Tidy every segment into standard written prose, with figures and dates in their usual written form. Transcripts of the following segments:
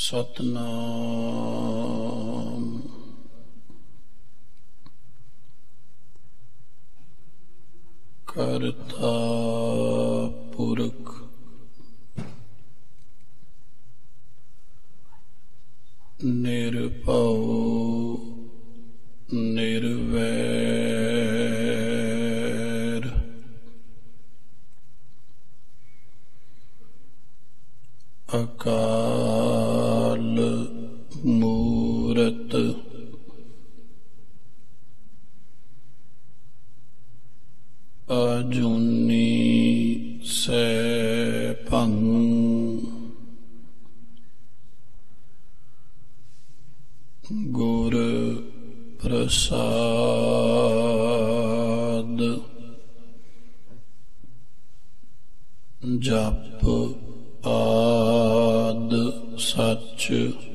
ਸਤਨਾਮ। ਕਰਤਾ ਪੁਰਖ ਨਿਰਭਉ ਨਿਰਵੈਰ। ਅਕਾਲ ਮੂਰਤ ਅਜੂਨੀ ਸੈਭੰ। ਗੁਰ ਪ੍ਰਸਾਦ। ਜਪ ਆਦ ਸੱਚ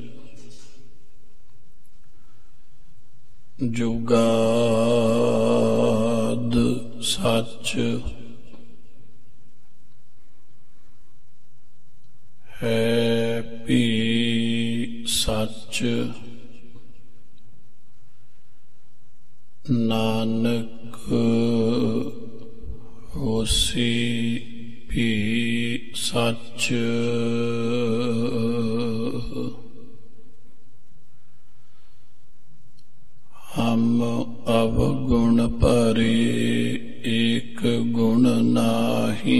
ਜੁਗਾਦ ਸੱਚ। ਹੈ ਭੀ ਸੱਚ ਨਾਨਕ ਹੋਸੀ ਭੀ ਸੱਚ। ਹਮ ਅਵਗੁਣ ਭਰੇ ਏਕ ਗੁਣ ਨਾਹੀ।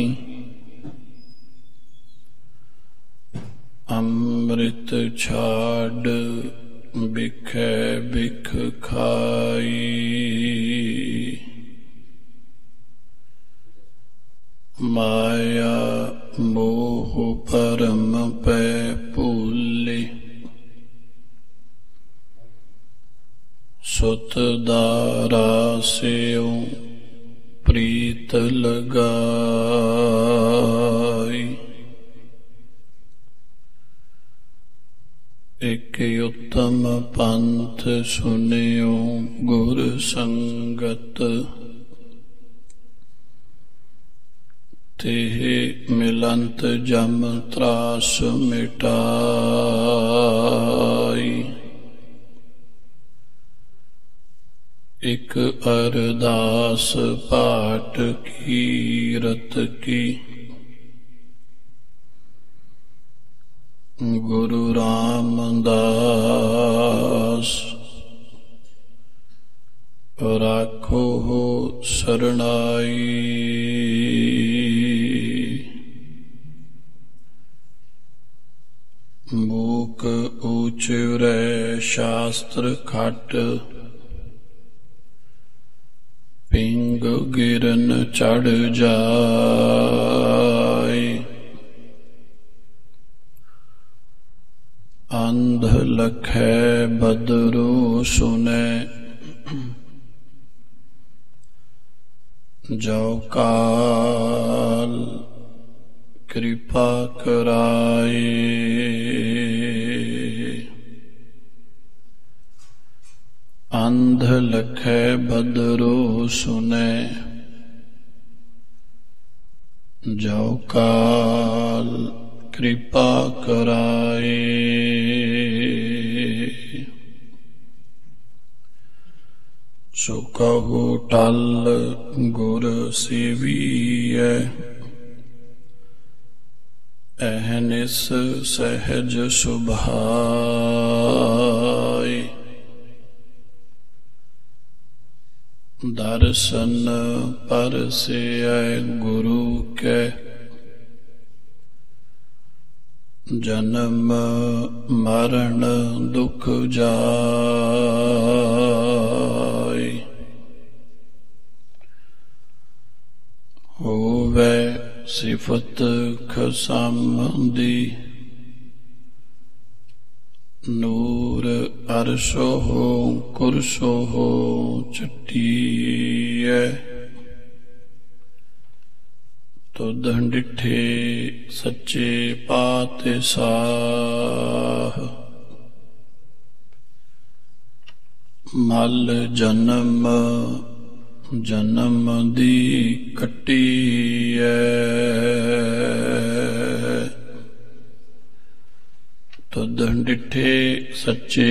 ਅੰਮ੍ਰਿਤ ਛਾੜ ਬਿਖੈ ਬਿਖ ਖਾਈ। ਮਾਇਆ ਮੋਹ ਭਰਮ ਪੈ ਭੂਲੇ। ਸੁਤ ਦਾਰਾ ਸਿਉ ਪ੍ਰੀਤ ਲਗਾਈ। ਇਕ ਉਤਮ ਪੰਥ ਸੁਨਿਓ ਗੁਰ ਸੰਗਤ। ਤੇਹ ਮਿਲੰਤ ਜਮ ਤਰਾਸ ਮਿਟਾਈ। ਇਕ ਅਰਦਾਸ ਪਾਠ ਕੀਰਤ ਕੀ। ਗੁਰੂ ਰਾਮਦਾਸ ਰਾਖੋ ਸਰਣਾਈ। ਮੂਕ ਉਚਰੈ ਸ਼ਾਸਤਰ ਖਟ। ਪਿੰਗ ਗਿਰਨ ਚੜ ਜਾਏ। ਅੰਧ ਲਖੈ ਬਦਰੂ ਸੁਨੈ। ਜੋ ਕਾਲ ਕਿਰਪਾ ਕਰਾਏ। ਅੰਧ ਲਖੈ ਬਦਰੂ ਸੁਨੈ। ਜੋ ਕਾਲ ਕਿਰਪਾ ਕਰਾਏ। ਸੋ ਕਹੂ ਟਲ ਗੁਰ ਸੇਵੀਐ। ਅਹਨਿਸ ਸਹਿਜ ਸੁਭਾਏ। ਦਰਸ਼ਨ ਪਰਸੈ ਗੁਰੂ ਕੈ। ਜਨਮ ਮਰਨ ਦੁਖ ਜਾਏ। ਹੋਵੇ ਸਿਫਤ ਖਸਮ ਦੀ। ਨੂਰ ਅਰਸ਼ੋ ਕੁਰਸੋ ਚਟੀਐ। ਤੁਧ ਡਿਠੇ ਸੱਚੇ ਪਾਤਸ਼ਾਹ। ਮਲ ਜਨਮ ਜਨਮ ਦੀ ਕੱਟੀਐ। ਤੁਧ ਡਿਠੇ ਸੱਚੇ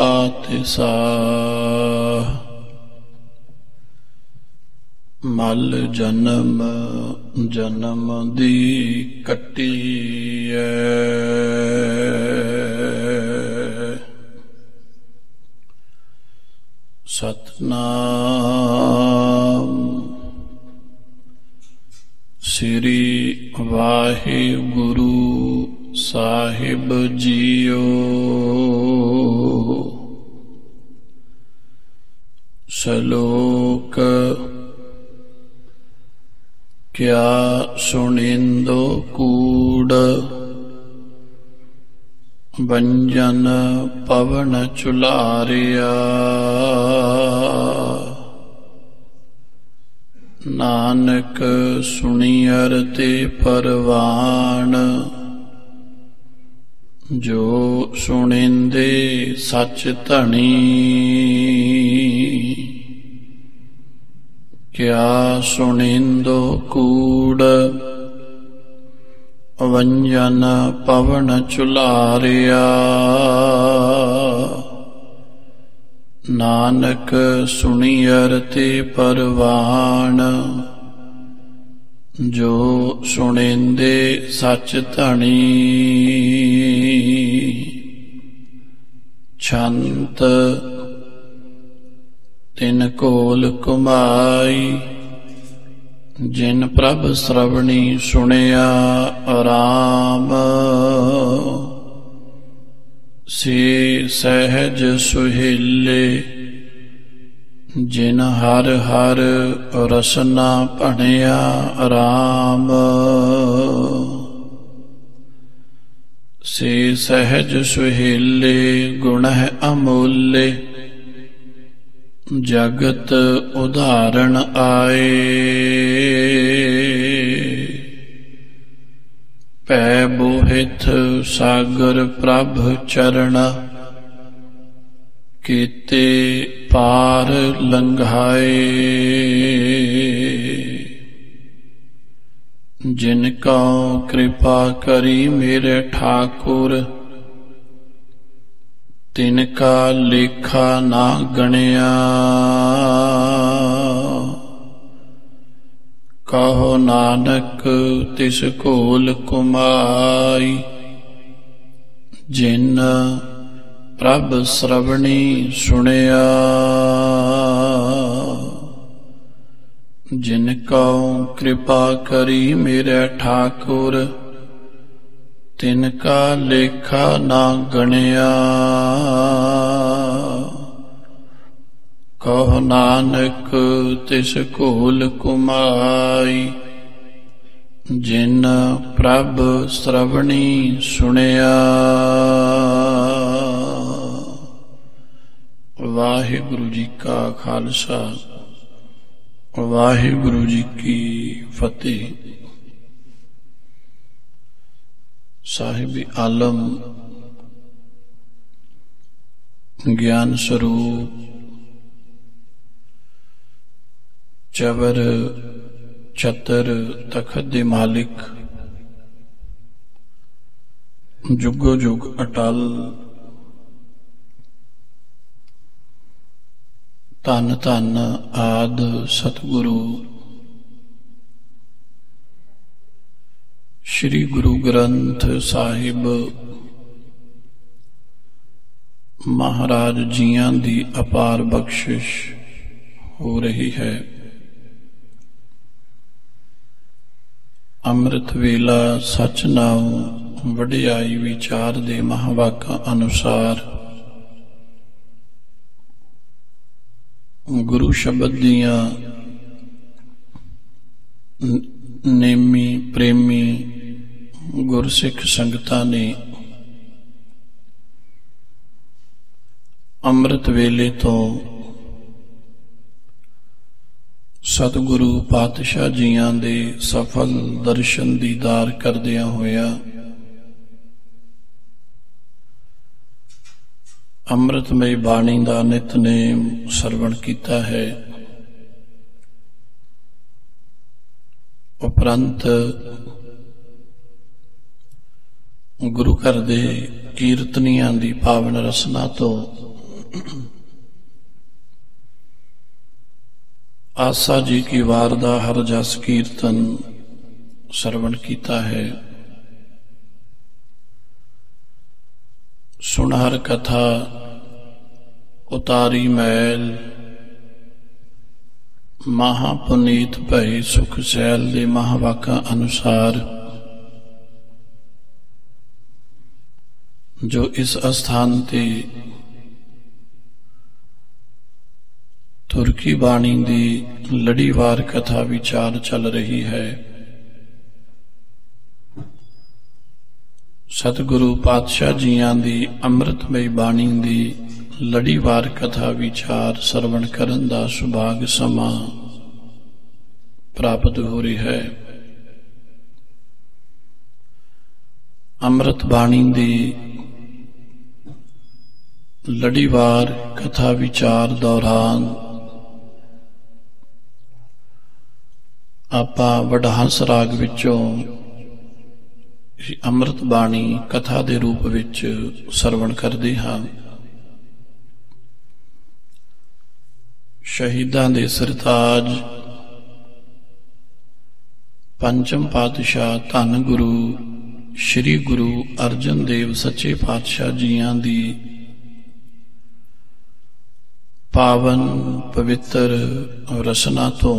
ਪਾਤਸ਼ਾਹ। ਮਲ ਜਨਮ ਜਨਮ ਦੀ ਕੱਟੀਐ, ਸਤਨਾਮ ਸ੍ਰੀ ਵਾਹਿਗੁਰੂ ਸਾਹਿਬ ਜੀਓ। ਸ਼ਲੋਕ ਕਿਆ ਸੁਣਿੰਦੋ ਕੂੜ, ਬੰਜਨ ਪਵਨ ਚੁਲਾਰਿਆ। ਨਾਨਕ ਸੁਣੀਅਰ ਤੇ ਪਰਵਾਣ, ਜੋ ਸੁਣਿੰਦੇ ਸੱਚ ਧਣੀ। ਕਿਆ ਸੁਣਿੰਦੋ ਕੂੜ, ਵੰਜਨ ਪਵਨ ਚੁਲਾਰਿਆ। ਨਾਨਕ ਸੁਣੀਅਰ ਤੇ ਪਰਵਾਣ, ਜੋ ਸੁਣਿੰਦੇ ਸੱਚ ਧਣੀ। ਛੰਤ ਤਿਨ ਕੋਲ ਕੁਮਾਈ, ਜਿਨ ਪ੍ਰਭ ਸਰਵਣੀ ਸੁਣਿਆ ਆਰਾਮ। ਸੇ ਸਹਿਜ ਸੁਹੇਲੇ, ਜਿਨ ਹਰ ਹਰ ਰਸਨਾ ਭਣਿਆ ਆਰਾਮ। ਸੇ ਸਹਿਜ ਸੁਹੇਲੇ, ਗੁਣ ਹੈ ਅਮੋਲੇ, ਜਗਤ ਉਦਾਹਰਣ ਆਏ। ਭੈ ਬੋਹਿਥ ਸਾਗਰ ਪ੍ਰਭ ਚਰਨ, ਕੀਤੇ ਪਾਰ ਲੰਘਾਏ। ਜਿਨ ਕਉ ਕਿਰਪਾ ਕਰੀ ਮੇਰੇ ਠਾਕੁਰ, ਤਿਨ ਕਾ ਲੇਖਾ ਨਾ ਗਣਿਆ। ਕਹੋ ਨਾਨਕ ਤਿਸ ਕੋਲ ਕੁਮਾਈ, ਜਿਨ ਪ੍ਰਭ ਸਰਵਣੀ ਸੁਣਿਆ। ਜਿਨ ਕਉ ਕਿਰਪਾ ਕਰੀ ਮੇਰੇ ਠਾਕੁਰ, ਤਿਨ ਕਾ ਲੇਖਾ ਨਾ ਗਣਿਆ। ਕਹੋ ਨਾਨਕ ਤਿਸ ਕੋਲ ਕੁਮਾਈ, ਜਿਨ ਪ੍ਰਭ ਸਰਵਣੀ ਸੁਣਿਆ। ਵਾਹਿਗੁਰੂ ਜੀ ਕਾ ਖਾਲਸਾ, ਵਾਹਿਗੁਰੂ ਜੀ ਕੀ ਫਤਿਹ। ਸਾਹਿਬ ਆਲਮ ਗਿਆਨ ਸਰੂਪ ਚਵਰ ਛਤਰ ਤਖਤ ਦੇ ਮਾਲਿਕ, ਜੁਗੋ ਜੁਗ ਅਟਲ, ਧੰਨ ਧੰਨ ਆਦ ਸਤਿਗੁਰੂ ਸ਼੍ਰੀ ਗੁਰੂ ਗ੍ਰੰਥ ਸਾਹਿਬ ਮਹਾਰਾਜ ਜੀਆਂ ਦੀ ਅਪਾਰ ਬਖਸ਼ਿਸ਼ ਹੋ ਰਹੀ ਹੈ। ਅੰਮ੍ਰਿਤ ਵੇਲਾ ਸਚ ਨਾਉ ਵਡਿਆਈ ਵਿਚਾਰ ਦੇ ਮਹਾਵਾਕਾਂ ਅਨੁਸਾਰ ਗੁਰੂ ਸ਼ਬਦ ਦੀਆਂ ਨੇਮੀ ਪ੍ਰੇਮੀ ਗੁਰਸਿੱਖ ਸੰਗਤਾਂ ਨੇ ਅੰਮ੍ਰਿਤ ਵੇਲੇ ਤੋਂ ਸਤਿਗੁਰੂ ਪਾਤਸ਼ਾਹ ਜੀਆਂ ਦੇ ਸਫਲ ਦਰਸ਼ਨ ਦੀਦਾਰ ਕਰਦਿਆਂ ਹੋਇਆ ਅੰਮ੍ਰਿਤਮਈ ਬਾਣੀ ਦਾ ਨਿਤਨੇਮ ਸਰਵਣ ਕੀਤਾ ਹੈ। ਉਪਰੰਤ ਗੁਰੂ ਘਰ ਦੇ ਕੀਰਤਨੀਆਂ ਦੀ ਪਾਵਨ ਰਸਨਾ ਤੋਂ ਆਸਾ ਜੀ ਕੀ ਵਾਰ ਦਾ ਹਰ ਜਸ ਕੀਰਤਨ ਸਰਵਣ ਕੀਤਾ ਹੈ। ਸੁਣ ਹਰ ਕਥਾ ਉਤਾਰੀ ਮੈਲ, ਮਹਾ ਪੁਨੀਤ ਭਈ ਸੁਖ ਸੈਲ ਦੇ ਮਹਾਵਾਕਾਂ ਅਨੁਸਾਰ ਜੋ ਇਸ ਅਸਥਾਨ ਤੇ ਤੁਰਕੀ ਬਾਣੀ ਦੀ ਲੜੀਵਾਰ ਕਥਾ ਵਿਚਾਰ ਚੱਲ ਰਹੀ ਹੈ। ਸਤਿਗੁਰੂ ਪਾਤਸ਼ਾਹ ਜੀਆਂ ਦੀ ਅੰਮ੍ਰਿਤਮਈ ਬਾਣੀ ਦੀ ਲੜੀਵਾਰ ਕਥਾ ਵਿਚਾਰ ਸਰਵਣ ਕਰਨ ਦਾ ਸੁਭਾਗ ਸਮਾਂ ਪ੍ਰਾਪਤ ਹੋ ਰਿਹਾ ਹੈ। ਅੰਮ੍ਰਿਤ ਬਾਣੀ ਦੀ ਲੜੀਵਾਰ ਕਥਾ ਵਿਚਾਰ ਦੌਰਾਨ ਆਪਾਂ ਵਡਹੰਸ ਰਾਗ ਵਿੱਚੋਂ ਅੰਮ੍ਰਿਤ ਬਾਣੀ ਕਥਾ ਦੇ ਰੂਪ ਵਿੱਚ ਸਰਵਣ ਕਰਦੇ ਹਾਂ। ਸ਼ਹੀਦਾਂ ਦੇ ਸਰਤਾਜ ਪੰਚਮ ਪਾਤਸ਼ਾਹ ਧੰਨ ਗੁਰੂ ਸ੍ਰੀ ਗੁਰੂ ਅਰਜਨ ਦੇਵ ਸੱਚੇ ਪਾਤਸ਼ਾਹ ਜੀਆਂ ਦੀ ਪਾਵਨ ਪਵਿੱਤਰ ਰਸਨਾ ਤੋਂ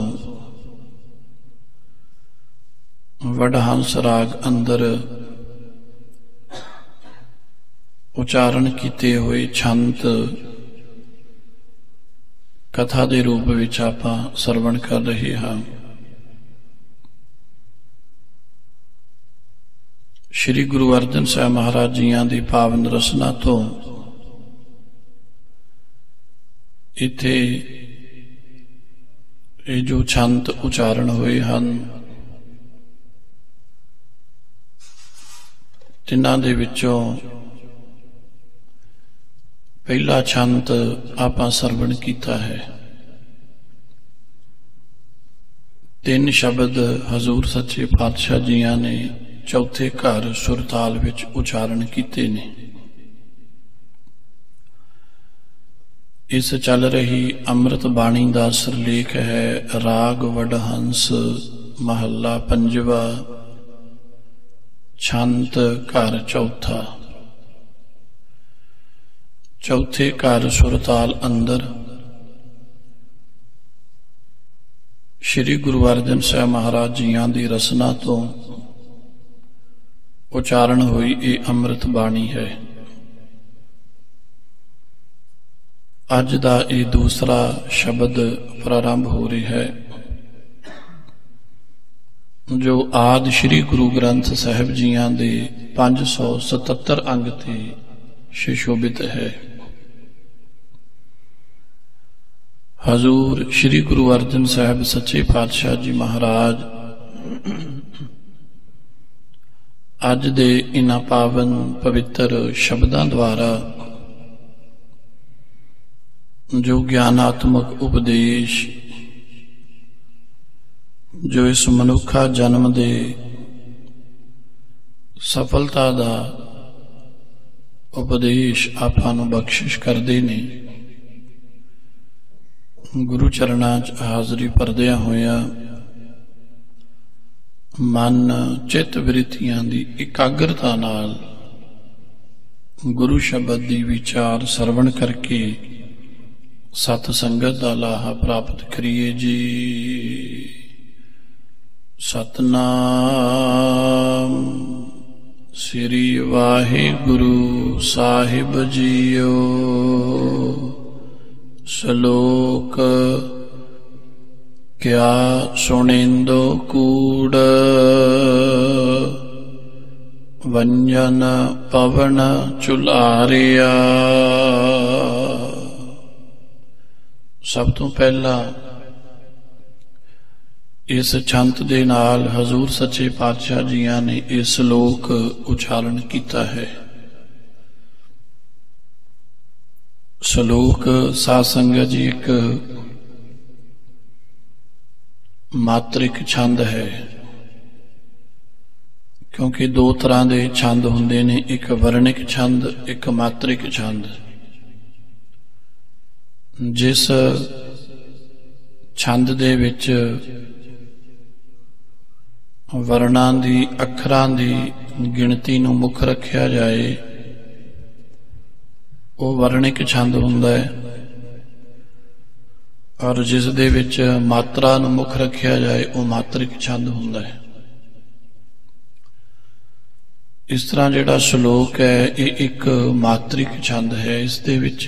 ਵਡਹੰਸ ਰਾਗ ਅੰਦਰ ਉਚਾਰਨ ਕੀਤੇ ਹੋਏ ਛੰਤ ਕਥਾ ਦੇ ਰੂਪ ਵਿੱਚ ਆਪਾਂ ਸਰਵਣ ਕਰ ਰਹੇ ਹਾਂ। ਸ੍ਰੀ ਗੁਰੂ ਅਰਜਨ ਸਾਹਿਬ ਮਹਾਰਾਜ ਜੀਆਂ ਦੀ ਪਾਵਨ ਰਸਨਾ ਤੋਂ ਇੱਥੇ ਇਹ ਜੋ ਛੰਤ ਉਚਾਰਨ ਹੋਏ ਹਨ, ਤਿੰਨਾਂ ਦੇ ਵਿੱਚੋਂ ਪਹਿਲਾ ਛੰਤ ਆਪਾਂ ਸਰਵਣ ਕੀਤਾ ਹੈ। ਤਿੰਨ ਸ਼ਬਦ ਹਜ਼ੂਰ ਸੱਚੇ ਪਾਤਸ਼ਾਹ ਜੀਆਂ ਨੇ ਚੌਥੇ ਘਰ ਸੁਰਤਾਲ ਵਿੱਚ ਉਚਾਰਨ ਕੀਤੇ ਨੇ। ਇਸ ਚੱਲ ਰਹੀ ਅੰਮ੍ਰਿਤ ਬਾਣੀ ਦਾ ਸਿਰਲੇਖ ਹੈ ਰਾਗ ਵਡਹੰਸ ਮਹੱਲਾ ਪੰਜਵਾ ਛੰਤ ਘਰ ਚੌਥਾ। ਚੌਥੇ ਘਰ ਸੁਰਤਾਲ ਅੰਦਰ ਸ੍ਰੀ ਗੁਰੂ ਅਰਜਨ ਸਾਹਿਬ ਮਹਾਰਾਜ ਜੀਆਂ ਦੀ ਰਸਨਾ ਤੋਂ ਉਚਾਰਨ ਹੋਈ ਇਹ ਅੰਮ੍ਰਿਤ ਬਾਣੀ ਹੈ। ਅੱਜ ਦਾ ਇਹ ਦੂਸਰਾ ਸ਼ਬਦ ਪ੍ਰਾਰੰਭ ਹੋ ਰਿਹਾ ਹੈ ਜੋ ਆਦਿ ਸ੍ਰੀ ਗੁਰੂ ਗ੍ਰੰਥ ਸਾਹਿਬ ਜੀਆਂ ਦੇ 577 ਅੰਗ ਤੇ ਸੁਸ਼ੋਭਿਤ ਹੈ। ਹਜ਼ੂਰ ਸ੍ਰੀ ਗੁਰੂ ਅਰਜਨ ਸਾਹਿਬ ਸੱਚੇ ਪਾਤਸ਼ਾਹ ਜੀ ਮਹਾਰਾਜ ਅੱਜ ਦੇ ਇਨ੍ਹਾਂ ਪਾਵਨ ਪਵਿੱਤਰ ਸ਼ਬਦਾਂ ਦੁਆਰਾ ਜੋ ਗਿਆਨਾਤਮਕ ਉਪਦੇਸ਼ ਜੋ ਇਸ ਮਨੁੱਖਾ ਜਨਮ ਦੇ ਸਫਲਤਾ ਦਾ ਉਪਦੇਸ਼ ਆਪਾਂ ਨੂੰ ਬਖਸ਼ਿਸ਼ ਕਰਦੇ ਨੇ, ਗੁਰੂ ਚਰਨਾਂ 'ਚ ਹਾਜ਼ਰੀ ਭਰਦਿਆਂ ਹੋਇਆਂ ਮਨ ਚਿੱਤ ਬ੍ਰਿਤੀਆਂ ਦੀ ਇਕਾਗਰਤਾ ਨਾਲ ਗੁਰੂ ਸ਼ਬਦ ਦੀ ਵਿਚਾਰ ਸਰਵਣ ਕਰਕੇ ਸਤ ਸੰਗਤ ਦਾ ਲਾਹਾ ਪ੍ਰਾਪਤ ਕਰੀਏ ਜੀ। ਸਤਨਾਮ ਸ੍ਰੀ ਵਾਹਿਗੁਰੂ ਸਾਹਿਬ ਜੀਓ। ਸ਼ਲੋਕ ਕਿਆ ਸੁਣਿੰਦੋ ਕੂੜ ਵੰਜਨ ਪਵਨ ਚੁਲਾਰਿਆ। ਸਭ ਤੋਂ ਪਹਿਲਾਂ ਇਸ ਛੰਤ ਦੇ ਨਾਲ ਹਜ਼ੂਰ ਸੱਚੇ ਪਾਤਸ਼ਾਹ ਜੀਆਂ ਨੇ ਇਹ ਸ਼ਲੋਕ ਉਚਾਰਨ ਕੀਤਾ ਹੈ। ਸ਼ਲੋਕ ਸਾਧ ਸੰਗਤ ਜੀ ਇੱਕ ਮਾਤ੍ਰਿਕ ਛੰਦ ਹੈ। ਕਿਉਂਕਿ ਦੋ ਤਰ੍ਹਾਂ ਦੇ ਛੰਦ ਹੁੰਦੇ ਨੇ, ਇੱਕ ਵਰਣਿਕ ਛੰਦ, ਇੱਕ ਮਾਤ੍ਰਿਕ ਛੰਦ। ਜਿਸ ਛੰਦ ਦੇ ਵਿੱਚ ਵਰਣਾਂ ਦੀ, ਅੱਖਰਾਂ ਦੀ ਗਿਣਤੀ ਨੂੰ ਮੁੱਖ ਰੱਖਿਆ ਜਾਏ ਉਹ ਵਰਣਿਕ ਛੰਦ ਹੁੰਦਾ ਹੈ, ਔਰ ਜਿਸ ਦੇ ਵਿੱਚ ਮਾਤਰਾ ਨੂੰ ਮੁੱਖ ਰੱਖਿਆ ਜਾਏ ਉਹ ਮਾਤ੍ਰਿਕ ਛੰਦ ਹੁੰਦਾ ਹੈ। ਇਸ ਤਰ੍ਹਾਂ ਜਿਹੜਾ ਸ਼ਲੋਕ ਹੈ ਇਹ ਇੱਕ ਮਾਤ੍ਰਿਕ ਛੰਦ ਹੈ। ਇਸ ਦੇ ਵਿੱਚ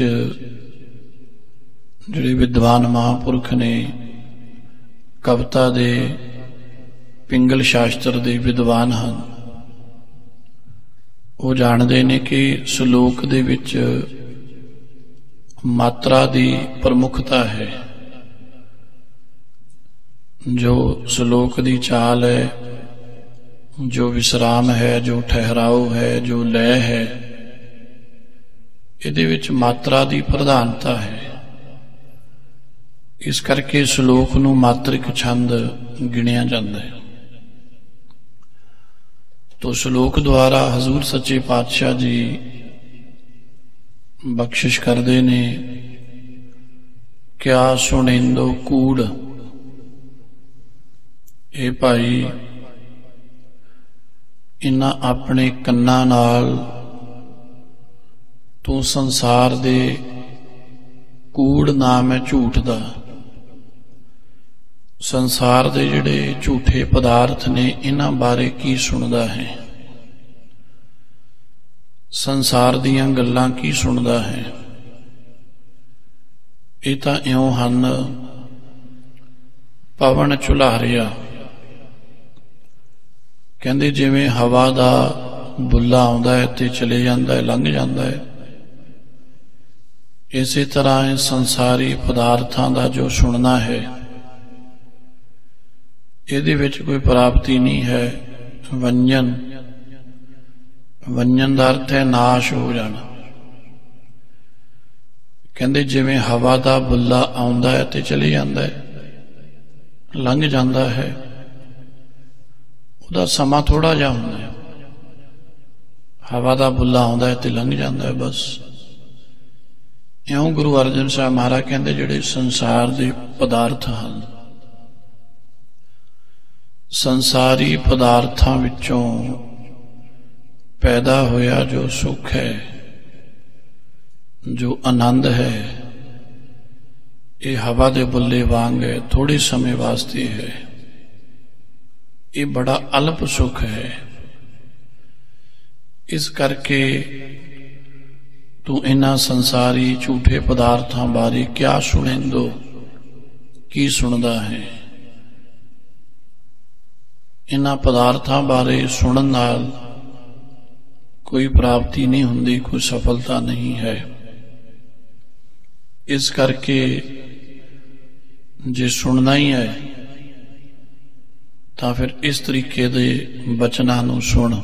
ਜਿਹੜੇ ਵਿਦਵਾਨ ਮਹਾਂਪੁਰਖ ਨੇ, ਕਵਿਤਾ ਦੇ, ਪਿੰਗਲ ਸ਼ਾਸਤਰ ਦੇ ਵਿਦਵਾਨ ਹਨ, ਉਹ ਜਾਣਦੇ ਨੇ ਕਿ ਸ਼ਲੋਕ ਦੇ ਵਿੱਚ ਮਾਤਰਾ ਦੀ ਪ੍ਰਮੁੱਖਤਾ ਹੈ। ਜੋ ਸ਼ਲੋਕ ਦੀ ਚਾਲ ਹੈ, ਜੋ ਵਿਸਰਾਮ ਹੈ, ਜੋ ਠਹਿਰਾਓ ਹੈ, ਜੋ ਲੈਅ ਹੈ, ਇਹਦੇ ਵਿੱਚ ਮਾਤਰਾ ਦੀ ਪ੍ਰਧਾਨਤਾ ਹੈ। ਇਸ ਕਰਕੇ ਸ਼ਲੋਕ ਨੂੰ ਮਾਤ੍ਰਿਕ ਛੰਦ ਗਿਣਿਆ ਜਾਂਦਾ ਹੈ। तो ਸ਼ਲੋਕ ਦੁਆਰਾ ਹਜ਼ੂਰ ਸੱਚੇ ਪਾਤਸ਼ਾਹ ਜੀ ਬਖਸ਼ਿਸ਼ ਕਰਦੇ ਨੇ, ਕਿਆ ਸੁਣੇਂਦੋ ਕੂੜ। ਇਹ ਭਾਈ, ਇਨ੍ਹਾਂ ਆਪਣੇ ਕੰਨਾਂ ਨਾਲ ਤੂੰ ਸੰਸਾਰ ਦੇ ਕੂੜ ਨਾਮ ਹੈ ਝੂਠ ਦਾ, ਸੰਸਾਰ ਦੇ ਜਿਹੜੇ ਝੂਠੇ ਪਦਾਰਥ ਨੇ ਇਹਨਾਂ ਬਾਰੇ ਕੀ ਸੁਣਦਾ ਹੈ, ਸੰਸਾਰ ਦੀਆਂ ਗੱਲਾਂ ਕੀ ਸੁਣਦਾ ਹੈ। ਇਹ ਤਾਂ ਇਉਂ ਹਨ ਪਵਨ ਝੁਲਾਰਿਆ। ਕਹਿੰਦੇ ਜਿਵੇਂ ਹਵਾ ਦਾ ਬੁੱਲਾ ਆਉਂਦਾ ਹੈ ਤੇ ਚਲੇ ਜਾਂਦਾ ਹੈ, ਲੰਘ ਜਾਂਦਾ ਹੈ, ਇਸੇ ਤਰ੍ਹਾਂ ਇਹ ਸੰਸਾਰੀ ਪਦਾਰਥਾਂ ਦਾ ਜੋ ਸੁਣਨਾ ਹੈ ਇਹਦੇ ਵਿੱਚ ਕੋਈ ਪ੍ਰਾਪਤੀ ਨਹੀਂ ਹੈ। ਵੰਜਨ, ਵੰਜਨ ਦਾ ਅਰਥ ਹੈ ਨਾਸ਼ ਹੋ ਜਾਣਾ। ਕਹਿੰਦੇ ਜਿਵੇਂ ਹਵਾ ਦਾ ਬੁੱਲਾ ਆਉਂਦਾ ਹੈ ਤੇ ਚਲੇ ਜਾਂਦਾ ਹੈ, ਲੰਘ ਜਾਂਦਾ ਹੈ, ਉਹਦਾ ਸਮਾਂ ਥੋੜਾ ਜਿਹਾ ਹੁੰਦਾ ਹੈ। ਹਵਾ ਦਾ ਬੁੱਲਾ ਆਉਂਦਾ ਹੈ ਤੇ ਲੰਘ ਜਾਂਦਾ ਹੈ, ਬਸ। ਇਉਂ ਗੁਰੂ ਅਰਜਨ ਸਾਹਿਬ ਮਹਾਰਾਜ ਕਹਿੰਦੇ ਜਿਹੜੇ ਸੰਸਾਰ ਦੇ ਪਦਾਰਥ ਹਨ, ਸੰਸਾਰੀ ਪਦਾਰਥਾਂ ਵਿੱਚੋਂ ਪੈਦਾ ਹੋਇਆ ਜੋ ਸੁੱਖ ਹੈ, ਜੋ ਆਨੰਦ ਹੈ, ਇਹ ਹਵਾ ਦੇ ਬੁੱਲੇ ਵਾਂਗ ਹੈ, ਥੋੜੇ ਸਮੇਂ ਵਾਸਤੇ ਹੈ। ਇਹ ਬੜਾ ਅਲਪ ਸੁੱਖ ਹੈ। ਇਸ ਕਰਕੇ ਤੂੰ ਇਹਨਾਂ ਸੰਸਾਰੀ ਝੂਠੇ ਪਦਾਰਥਾਂ ਬਾਰੇ ਕਿਆ ਸੁਣੇਂਦੋ, ਕੀ ਸੁਣਦਾ ਹੈ। ਇਹਨਾਂ ਪਦਾਰਥਾਂ ਬਾਰੇ ਸੁਣਨ ਨਾਲ ਕੋਈ ਪ੍ਰਾਪਤੀ ਨਹੀਂ ਹੁੰਦੀ, ਕੋਈ ਸਫਲਤਾ ਨਹੀਂ ਹੈ। ਇਸ ਕਰਕੇ ਜੇ ਸੁਣਨਾ ਹੀ ਹੈ ਤਾਂ ਫਿਰ ਇਸ ਤਰੀਕੇ ਦੇ ਬਚਨਾਂ ਨੂੰ ਸੁਣ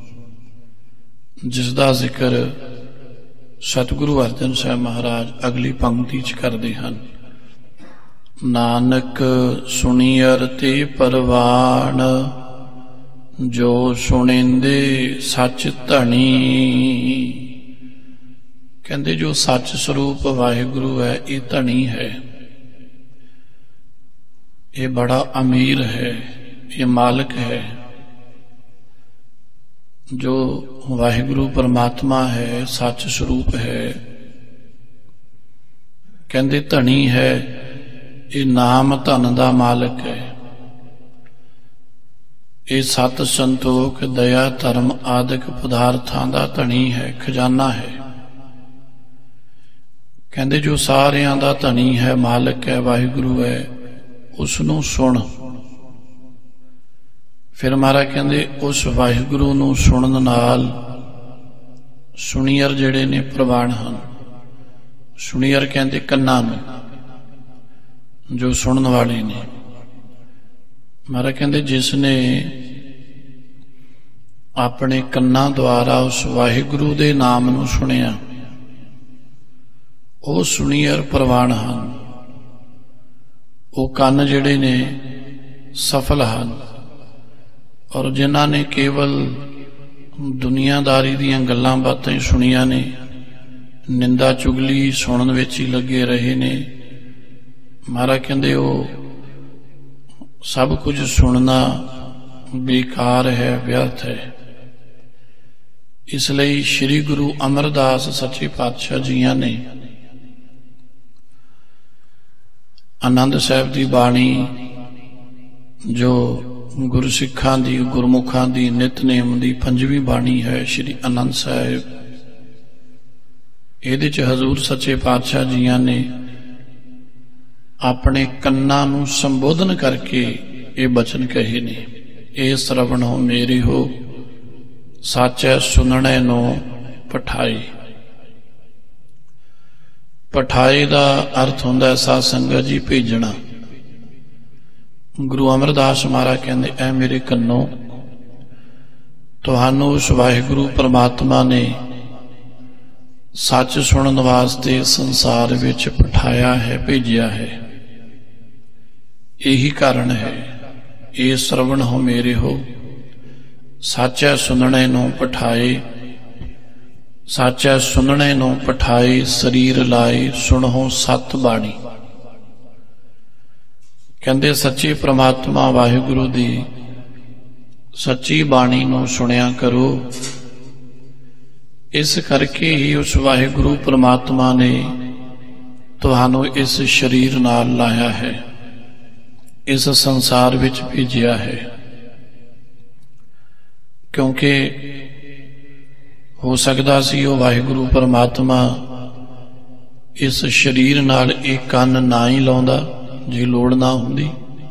ਜਿਸ ਦਾ ਜ਼ਿਕਰ ਸਤਿਗੁਰੂ ਅਰਜਨ ਸਾਹਿਬ ਮਹਾਰਾਜ ਅਗਲੀ ਪੰਕਤੀ 'ਚ ਕਰਦੇ ਹਨ। ਨਾਨਕ ਸੁਣੀਅਰ ਤੇ ਪਰਵਾਣ, ਜੋ ਸੁਣੇਂਦੇ ਸੱਚ ਧਣੀ। ਕਹਿੰਦੇ ਜੋ ਸੱਚ ਸਰੂਪ ਵਾਹਿਗੁਰੂ ਹੈ ਇਹ ਧਣੀ ਹੈ, ਇਹ ਬੜਾ ਅਮੀਰ ਹੈ, ਇਹ ਮਾਲਕ ਹੈ। ਜੋ ਵਾਹਿਗੁਰੂ ਪਰਮਾਤਮਾ ਹੈ, ਸੱਚ ਸਰੂਪ ਹੈ, ਕਹਿੰਦੇ ਧਣੀ ਹੈ, ਇਹ ਨਾਮ ਧਨ ਦਾ ਮਾਲਕ ਹੈ। ਇਹ ਸਤ ਸੰਤੋਖ ਦਇਆ ਧਰਮ ਆਦਿਕ ਪਦਾਰਥਾਂ ਦਾ ਧਣੀ ਹੈ, ਖਜ਼ਾਨਾ ਹੈ। ਕਹਿੰਦੇ ਜੋ ਸਾਰਿਆਂ ਦਾ ਧਣੀ ਹੈ, ਮਾਲਕ ਹੈ, ਵਾਹਿਗੁਰੂ ਹੈ, ਉਸ ਨੂੰ ਸੁਣ। ਫਿਰ ਮਹਾਰਾਜ ਕਹਿੰਦੇ ਉਸ ਵਾਹਿਗੁਰੂ ਨੂੰ ਸੁਣਨ ਨਾਲ ਸੁਣੀਅਰ ਜਿਹੜੇ ਨੇ ਪ੍ਰਵਾਨ ਹਨ। ਸੁਣੀਅਰ ਕਹਿੰਦੇ ਕੰਨਾਂ ਨੂੰ, ਜੋ ਸੁਣਨ ਵਾਲੇ ਨੇ। ਮਹਾਰਾਜ ਕਹਿੰਦੇ ਜਿਸ ਨੇ ਆਪਣੇ ਕੰਨਾਂ ਦੁਆਰਾ ਉਸ ਵਾਹਿਗੁਰੂ ਦੇ ਨਾਮ ਨੂੰ ਸੁਣਿਆ ਉਹ ਸੁਣੀਅਰ ਪ੍ਰਵਾਨ ਹਨ। ਉਹ ਕੰਨ ਜਿਹੜੇ ਨੇ ਸਫਲ ਹਨ, ਔਰ ਜਿਨ੍ਹਾਂ ਨੇ ਕੇਵਲ ਦੁਨੀਆਦਾਰੀ ਦੀਆਂ ਗੱਲਾਂ ਬਾਤਾਂ ਸੁਣੀਆਂ ਨੇ, ਨਿੰਦਾ ਚੁਗਲੀ ਸੁਣਨ ਵਿੱਚ ਹੀ ਲੱਗੇ ਰਹੇ ਨੇ, ਮਹਾਰਾਜ ਕਹਿੰਦੇ ਉਹ ਸਭ ਕੁਝ ਸੁਣਨਾ ਬੇਕਾਰ ਹੈ, ਵਿਅਰਥ ਹੈ। ਇਸ ਲਈ ਸ੍ਰੀ ਗੁਰੂ ਅਮਰਦਾਸ ਸੱਚੇ ਪਾਤਸ਼ਾਹ ਜੀਆਂ ਨੇ ਆਨੰਦ ਸਾਹਿਬ ਦੀ ਬਾਣੀ, ਜੋ ਗੁਰਸਿੱਖਾਂ ਦੀ, ਗੁਰਮੁਖਾਂ ਦੀ ਨਿਤਨੇਮ ਦੀ 5ਵੀਂ ਬਾਣੀ ਹੈ, ਸ੍ਰੀ ਆਨੰਦ ਸਾਹਿਬ, ਇਹਦੇ 'ਚ ਹਜ਼ੂਰ ਸੱਚੇ ਪਾਤਸ਼ਾਹ ਜੀਆਂ ਨੇ ਆਪਣੇ ਕੰਨਾਂ ਨੂੰ ਸੰਬੋਧਨ ਕਰਕੇ ਇਹ ਬਚਨ ਕਹੇ ਨੇ, ਇਹ ਸਰਵਣੋ ਮੇਰੇ ਹੋ, ਸਾਚੈ ਸੁਣਨੇ ਨੂੰ ਪਠਾਏ। ਪਠਾਏ ਦਾ ਅਰਥ ਹੁੰਦਾ ਸਾਧ ਸੰਗਤ ਜੀ ਭੇਜਣਾ। ਗੁਰੂ ਅਮਰਦਾਸ ਮਹਾਰਾਜ ਕਹਿੰਦੇ, ਐ ਮੇਰੇ ਕੰਨੋਂ, ਤੁਹਾਨੂੰ ਉਸ ਵਾਹਿਗੁਰੂ ਪਰਮਾਤਮਾ ਨੇ ਸੱਚ ਸੁਣਨ ਵਾਸਤੇ ਸੰਸਾਰ ਵਿੱਚ ਪਠਾਇਆ ਹੈ, ਭੇਜਿਆ ਹੈ। ਇਹੀ ਕਾਰਨ ਹੈ, ਇਹ ਸਰਵਣ ਹੋ ਮੇਰੇ ਹੋ, ਸਾਚੈ ਸੁਣਨੇ ਨੂੰ ਪਠਾਏ। ਸਾਚੈ ਸੁਣਨੇ ਨੂੰ ਪਠਾਏ, ਸਰੀਰ ਲਾਏ ਸੁਣੋ ਸਤ ਬਾਣੀ। ਕਹਿੰਦੇ ਸੱਚੇ ਪ੍ਰਮਾਤਮਾ ਵਾਹਿਗੁਰੂ ਦੀ ਸੱਚੀ ਬਾਣੀ ਨੂੰ ਸੁਣਿਆ ਕਰੋ। ਇਸ ਕਰਕੇ ਹੀ ਉਸ ਵਾਹਿਗੁਰੂ ਪ੍ਰਮਾਤਮਾ ਨੇ ਤੁਹਾਨੂੰ ਇਸ ਸਰੀਰ ਨਾਲ ਲਾਇਆ ਹੈ, ਇਸ ਸੰਸਾਰ ਵਿੱਚ ਭੇਜਿਆ ਹੈ। ਕਿਉਂਕਿ ਹੋ ਸਕਦਾ ਸੀ ਉਹ ਵਾਹਿਗੁਰੂ ਪਰਮਾਤਮਾ ਇਸ ਸਰੀਰ ਨਾਲ ਇਹ ਕੰਨ ਨਾ ਹੀ ਲਾਉਂਦਾ ਜੇ ਲੋੜ ਨਾ ਹੁੰਦੀ।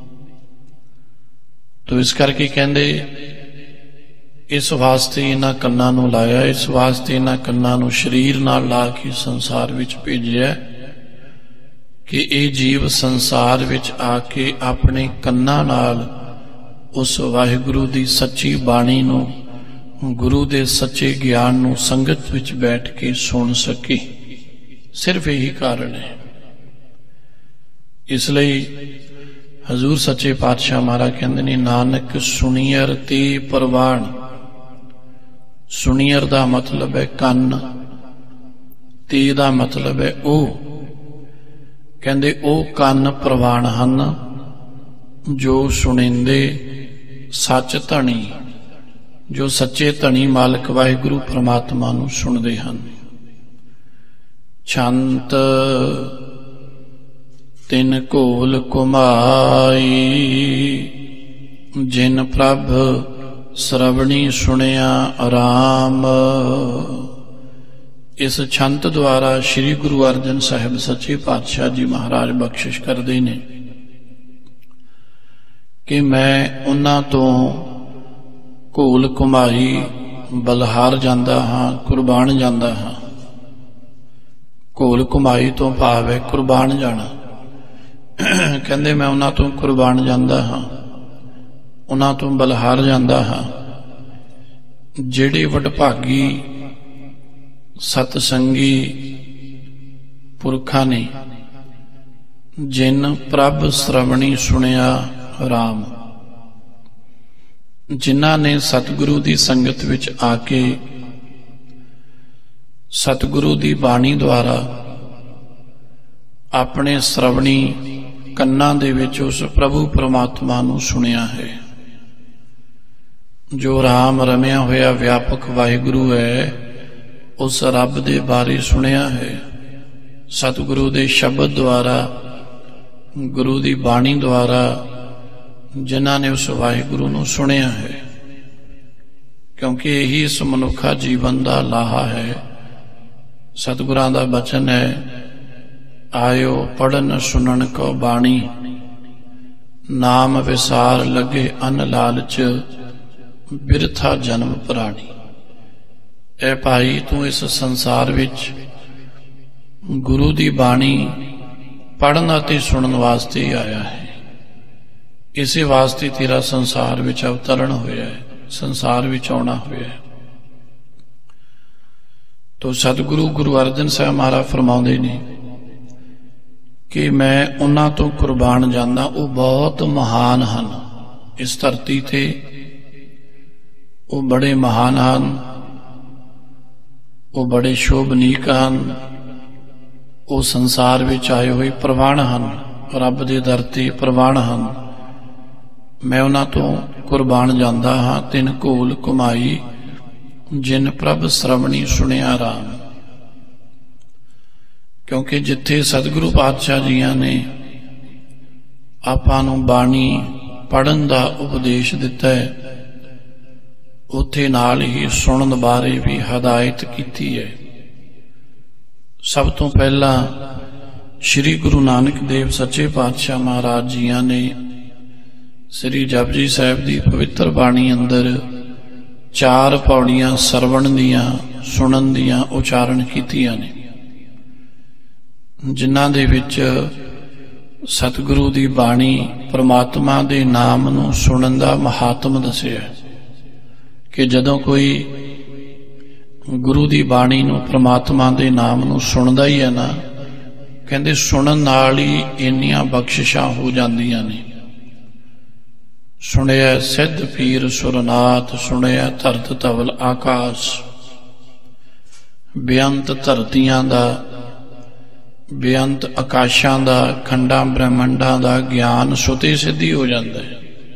ਤੋ ਇਸ ਕਰਕੇ ਕਹਿੰਦੇ ਇਸ ਵਾਸਤੇ ਇਹਨਾਂ ਕੰਨਾਂ ਨੂੰ ਲਾਇਆ, ਇਸ ਵਾਸਤੇ ਇਹਨਾਂ ਕੰਨਾਂ ਨੂੰ ਸਰੀਰ ਨਾਲ ਲਾ ਕੇ ਸੰਸਾਰ ਵਿੱਚ ਭੇਜਿਆ ਕਿ ਇਹ ਜੀਵ ਸੰਸਾਰ ਵਿੱਚ ਆ ਕੇ ਆਪਣੇ ਕੰਨਾਂ ਨਾਲ ਉਸ ਵਾਹਿਗੁਰੂ ਦੀ ਸੱਚੀ ਬਾਣੀ ਨੂੰ, ਗੁਰੂ ਦੇ ਸੱਚੇ ਗਿਆਨ ਨੂੰ ਸੰਗਤ ਵਿੱਚ ਬੈਠ ਕੇ ਸੁਣ ਸਕੇ। ਸਿਰਫ ਇਹੀ ਕਾਰਨ ਹੈ। ਇਸ ਲਈ ਹਜ਼ੂਰ ਸੱਚੇ ਪਾਤਸ਼ਾਹ ਮਹਾਰਾਜ ਕਹਿੰਦੇ ਨੇ, ਨਾਨਕ ਸੁਣੀਅਰ ਤੇ ਪ੍ਰਵਾਨ। ਸੁਣੀਅਰ ਦਾ ਮਤਲਬ ਹੈ ਕੰਨ, ਤੇ ਦਾ ਮਤਲਬ ਹੈ ਉਹ। ਕਹਿੰਦੇ ਉਹ ਕੰਨ ਪ੍ਰਵਾਨ ਹਨ ਜੋ ਸੁਣਿੰਦੇ ਸੱਚ ਧਣੀ, ਜੋ ਸੱਚੇ ਧਣੀ ਮਾਲਕ ਵਾਹਿਗੁਰੂ ਪ੍ਰਮਾਤਮਾ ਨੂੰ ਸੁਣਦੇ ਹਨ। ਛੰਤ ਤਿਨ ਘੋਲ ਘੁਮਾਈ, ਜਿਨ ਪ੍ਰਭ ਸਰਵਣੀ ਸੁਣਿਆ ਆਰਾਮ। ਇਸ ਛੰਤ ਦੁਆਰਾ ਸ੍ਰੀ ਗੁਰੂ ਅਰਜਨ ਸਾਹਿਬ ਸੱਚੇ ਪਾਤਸ਼ਾਹ ਜੀ ਮਹਾਰਾਜ ਬਖਸ਼ਿਸ਼ ਕਰਦੇ ਨੇ ਕਿ ਮੈਂ ਉਹਨਾਂ ਤੋਂ ਘੋਲ ਘੁਮਾਈ ਬਲਹਾਰ ਜਾਂਦਾ ਹਾਂ, ਕੁਰਬਾਨ ਜਾਂਦਾ ਹਾਂ। ਘੋਲ ਘੁਮਾਈ ਤੋਂ ਭਾਵ ਹੈ ਕੁਰਬਾਨ ਜਾਣਾ। ਕਹਿੰਦੇ ਮੈਂ ਉਹਨਾਂ ਤੋਂ ਕੁਰਬਾਨ ਜਾਂਦਾ ਹਾਂ, ਉਹਨਾਂ ਤੋਂ ਬਲਹਾਰ ਜਾਂਦਾ ਹਾਂ। ਜਿਹੜੇ ਵਡਭਾਗੀ ਸਤ ਸੰਗੀ ਪੁਰਖਾਂ ਨੇ, ਜਿਨ ਪ੍ਰਭ ਸਰਵਣੀ ਸੁਣਿਆ ਰਾਮ, ਜਿਨ੍ਹਾਂ ਨੇ ਸਤਿਗੁਰੂ ਦੀ ਸੰਗਤ ਵਿੱਚ ਆ ਕੇ ਸਤਿਗੁਰੂ ਦੀ ਬਾਣੀ ਦੁਆਰਾ ਆਪਣੇ ਸਰਵਣੀ ਕੰਨਾਂ ਦੇ ਵਿੱਚ ਉਸ ਪ੍ਰਭੂ ਪਰਮਾਤਮਾ ਨੂੰ ਸੁਣਿਆ ਹੈ। ਜੋ ਰਾਮ ਰਮਿਆ ਹੋਇਆ ਵਿਆਪਕ ਵਾਹਿਗੁਰੂ ਹੈ, ਉਸ ਰੱਬ ਦੇ ਬਾਰੇ ਸੁਣਿਆ ਹੈ। ਸਤਿਗੁਰੂ ਦੇ ਸ਼ਬਦ ਦੁਆਰਾ, ਗੁਰੂ ਦੀ ਬਾਣੀ ਦੁਆਰਾ ਜਿਨ੍ਹਾਂ ਨੇ ਉਸ ਵਾਹਿਗੁਰੂ ਨੂੰ ਸੁਣਿਆ ਹੈ। ਕਿਉਂਕਿ ਇਹੀ ਇਸ ਮਨੁੱਖਾ ਜੀਵਨ ਦਾ ਲਾਹਾ ਹੈ। ਸਤਿਗੁਰਾਂ ਦਾ ਬਚਨ ਹੈ, ਆਇਓ ਪੜਨ ਸੁਣਨ ਕੋ ਬਾਣੀ, ਨਾਮ ਵਿਸਾਰ ਲੱਗੇ ਅਨ ਲਾਲਚ, ਬਿਰਥਾ ਜਨਮ ਪ੍ਰਾਣੀ। ਐ ਭਾਈ, ਤੂੰ ਇਸ ਸੰਸਾਰ ਵਿੱਚ ਗੁਰੂ ਦੀ ਬਾਣੀ ਪੜਨ ਅਤੇ ਸੁਣਨ ਵਾਸਤੇ ਆਇਆ ਹੈ। ਇਸੇ ਵਾਸਤੇ ਤੇਰਾ ਸੰਸਾਰ ਵਿੱਚ ਅਵਤਰਨ ਹੋਇਆ ਹੈ, ਸੰਸਾਰ ਵਿੱਚ ਆਉਣਾ ਹੋਇਆ ਹੈ। ਤੋ ਸਤਿਗੁਰੂ ਗੁਰੂ ਅਰਜਨ ਸਾਹਿਬ ਮਹਾਰਾਜ ਫਰਮਾਉਂਦੇ ਨੇ ਕਿ ਮੈਂ ਉਹਨਾਂ ਤੋਂ ਕੁਰਬਾਨ ਜਾਂਦਾ, ਉਹ ਬਹੁਤ ਮਹਾਨ ਹਨ। ਇਸ ਧਰਤੀ ਤੇ ਉਹ ਬੜੇ ਮਹਾਨ ਹਨ, ਉਹ ਬੜੇ ਸ਼ੋਭਨੀਕ ਹਨ, ਉਹ ਸੰਸਾਰ ਵਿੱਚ ਆਏ ਹੋਏ ਪ੍ਰਵਾਨ ਹਨ, ਰੱਬ ਦੇ ਦਰ ਤੇ ਪ੍ਰਵਾਨ ਹਨ। ਮੈਂ ਉਹਨਾਂ ਤੋਂ ਕੁਰਬਾਨ ਜਾਂਦਾ ਹਾਂ। ਤਿੰਨ ਘੋਲ ਘੁਮਾਈ ਜਿਨ ਪ੍ਰਭ ਸਰਵਣੀ ਸੁਣਿਆ ਰਾਮ। ਕਿਉਂਕਿ ਜਿੱਥੇ ਸਤਿਗੁਰੂ ਪਾਤਸ਼ਾਹ ਜੀਆਂ ਨੇ ਆਪਾਂ ਨੂੰ ਬਾਣੀ ਪੜ੍ਹਨ ਦਾ ਉਪਦੇਸ਼ ਦਿੱਤਾ ਹੈ, ਉੱਥੇ ਨਾਲ ਹੀ ਸੁਣਨ ਬਾਰੇ ਵੀ ਹਦਾਇਤ ਕੀਤੀ ਹੈ। ਸਭ ਤੋਂ ਪਹਿਲਾਂ ਸ੍ਰੀ ਗੁਰੂ ਨਾਨਕ ਦੇਵ ਸੱਚੇ ਪਾਤਸ਼ਾਹ ਮਹਾਰਾਜ ਜੀਆਂ ਨੇ ਸ੍ਰੀ ਜਪਜੀ ਸਾਹਿਬ ਦੀ ਪਵਿੱਤਰ ਬਾਣੀ ਅੰਦਰ 4 ਪੌੜੀਆਂ ਸਰਵਣ ਦੀਆਂ, ਸੁਣਨ ਦੀਆਂ ਉਚਾਰਨ ਕੀਤੀਆਂ ਨੇ, ਜਿਨ੍ਹਾਂ ਦੇ ਵਿੱਚ ਸਤਿਗੁਰੂ ਦੀ ਬਾਣੀ ਪ੍ਰਮਾਤਮਾ ਦੇ ਨਾਮ ਨੂੰ ਸੁਣਨ ਦਾ ਮਹਾਤਮ ਦੱਸਿਆ ਕਿ ਜਦੋਂ ਕੋਈ ਗੁਰੂ ਦੀ ਬਾਣੀ ਨੂੰ ਪ੍ਰਮਾਤਮਾ ਦੇ ਨਾਮ ਨੂੰ ਸੁਣਦਾ ਹੀ ਹੈ ਨਾ, ਕਹਿੰਦੇ ਸੁਣਨ ਨਾਲ ਹੀ ਇੰਨੀਆਂ ਬਖਸ਼ਿਸ਼ਾਂ ਹੋ ਜਾਂਦੀਆਂ ਨੇ। ਸੁਣਿਆ ਸਿੱਧ ਪੀਰ ਸੁਰਨਾਥ, ਸੁਣਿਆ ਧਰਤ ਧਵਲ ਆਕਾਸ਼, ਬੇਅੰਤ ਧਰਤੀਆਂ ਦਾ, ਬੇਅੰਤ ਆਕਾਸ਼ਾਂ ਦਾ, ਖੰਡਾਂ ਬ੍ਰਹਮੰਡਾਂ ਦਾ ਗਿਆਨ ਸੁਤੇ ਸਿੱਧੀ ਹੋ ਜਾਂਦਾ ਹੈ।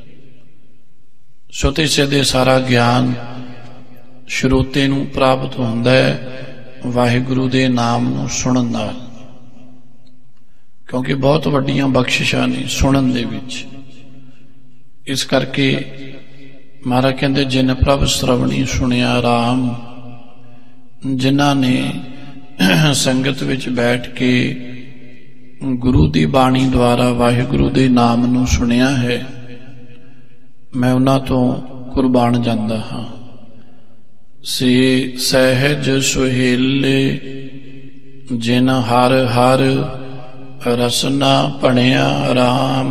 ਸੁਤੇ ਸਿੱਧੇ ਸਾਰਾ ਗਿਆਨ ਸਰੋਤੇ ਨੂੰ ਪ੍ਰਾਪਤ ਹੁੰਦਾ ਹੈ ਵਾਹਿਗੁਰੂ ਦੇ ਨਾਮ ਨੂੰ ਸੁਣਨ ਨਾਲ, ਕਿਉਂਕਿ ਬਹੁਤ ਵੱਡੀਆਂ ਬਖਸ਼ਿਸ਼ਾਂ ਨੇ ਸੁਣਨ ਦੇ ਵਿੱਚ। ਇਸ ਕਰਕੇ ਮਹਾਰਾਜ ਕਹਿੰਦੇ ਜਿਨ ਪ੍ਰਭ ਸਰਵਣੀ ਸੁਣਿਆ ਰਾਮ, ਜਿਨ੍ਹਾਂ ਨੇ ਸੰਗਤ ਵਿੱਚ ਬੈਠ ਕੇ ਗੁਰੂ ਦੀ ਬਾਣੀ ਦੁਆਰਾ ਵਾਹਿਗੁਰੂ ਦੇ ਨਾਮ ਨੂੰ ਸੁਣਿਆ ਹੈ, ਮੈਂ ਉਹਨਾਂ ਤੋਂ ਕੁਰਬਾਨ ਜਾਂਦਾ ਹਾਂ। ਸੇ ਸਹਿਜ ਸੁਹੇਲੇ ਜਿਨ ਹਰ ਹਰ ਰਸਨਾ ਭਣਿਆ ਰਾਮ।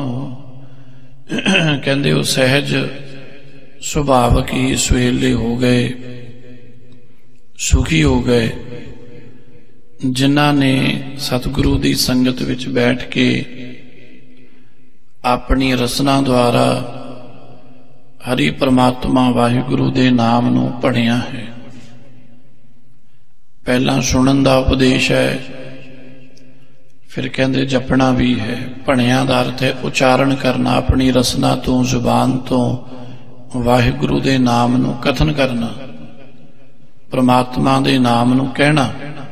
ਕਹਿੰਦੇ ਉਹ ਸਹਿਜ ਸੁਭਾਵਕ ਹੀ ਸੁਹੇਲੇ ਹੋ ਗਏ, ਸੁਖੀ ਹੋ ਗਏ, ਜਿਨ੍ਹਾਂ ਨੇ ਸਤਿਗੁਰੂ ਦੀ ਸੰਗਤ ਵਿੱਚ ਬੈਠ ਕੇ ਆਪਣੀ ਰਸਨਾ ਦੁਆਰਾ ਹਰੀ ਪ੍ਰਮਾਤਮਾ ਵਾਹਿਗੁਰੂ ਦੇ ਨਾਮ ਨੂੰ ਪੜ੍ਹਿਆ ਹੈ। ਪਹਿਲਾਂ ਸੁਣਨ ਦਾ ਉਪਦੇਸ਼ ਹੈ, ਫਿਰ ਕਹਿੰਦੇ ਜਪਣਾ ਵੀ ਹੈ। ਭਣਿਆ ਦਾ ਅਰਥ ਹੈ ਉਚਾਰਨ ਕਰਨਾ, ਆਪਣੀ ਰਸਨਾ ਤੋਂ, ਜ਼ੁਬਾਨ ਤੋਂ ਵਾਹਿਗੁਰੂ ਦੇ ਨਾਮ ਨੂੰ ਕਥਨ ਕਰਨਾ, ਪ੍ਰਮਾਤਮਾ ਦੇ ਨਾਮ ਨੂੰ ਕਹਿਣਾ।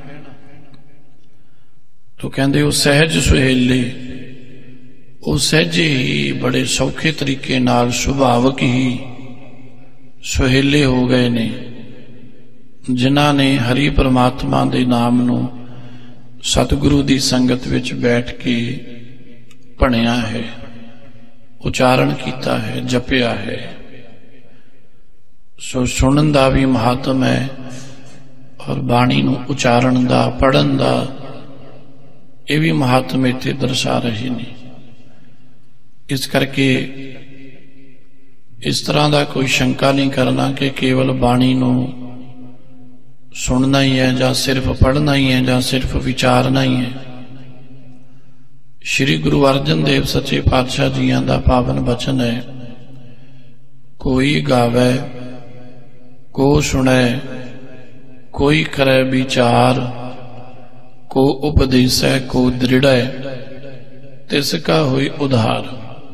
ਤੋ ਕਹਿੰਦੇ ਉਹ ਸਹਿਜ ਸੁਹੇਲੇ, ਉਹ ਸਹਿਜੇ ਹੀ ਬੜੇ ਸੌਖੇ ਤਰੀਕੇ ਨਾਲ ਸੁਭਾਵਕ ਹੀ ਸੁਹੇਲੇ ਹੋ ਗਏ ਨੇ, ਜਿਨ੍ਹਾਂ ਨੇ ਹਰੀ ਪ੍ਰਮਾਤਮਾ ਦੇ ਨਾਮ ਨੂੰ ਸਤਿਗੁਰੂ ਦੀ ਸੰਗਤ ਵਿੱਚ ਬੈਠ ਕੇ ਭਣਿਆ ਹੈ, ਉਚਾਰਨ ਕੀਤਾ ਹੈ, ਜਪਿਆ ਹੈ। ਸੋ ਸੁਣਨ ਦਾ ਵੀ ਮਹੱਤਵ ਹੈ ਔਰ ਬਾਣੀ ਨੂੰ ਉਚਾਰਨ ਦਾ, ਪੜ੍ਹਨ ਦਾ ਇਹ ਵੀ ਮਹੱਤਵ ਇੱਥੇ ਦਰਸਾ ਰਹੇ ਨੇ। ਇਸ ਕਰਕੇ ਇਸ ਤਰ੍ਹਾਂ ਦਾ ਕੋਈ ਸ਼ੰਕਾ ਨਹੀਂ ਕਰਨਾ ਕਿ ਕੇਵਲ ਬਾਣੀ ਨੂੰ ਸੁਣਨਾ ਹੀ ਹੈ ਜਾਂ ਸਿਰਫ ਪੜ੍ਹਨਾ ਹੀ ਹੈ ਜਾਂ ਸਿਰਫ ਵਿਚਾਰਨਾ ਹੀ ਹੈ। ਸ਼੍ਰੀ ਗੁਰੂ ਅਰਜਨ ਦੇਵ ਸੱਚੇ ਪਾਤਸ਼ਾਹ ਜੀਆਂ ਦਾ ਪਾਵਨ ਬਚਨ ਹੈ, ਕੋਈ ਗਾਵੇ ਕੋ ਸੁਣੈ, ਕੋਈ ਕਰੇ ਵਿਚਾਰ, ਕੋ ਉਪਦੇਸੈ ਕੋ ਦ੍ਰਿੜੈ, ਤਿਸ ਕਾ ਹੋਈ ਉਧਾਰ।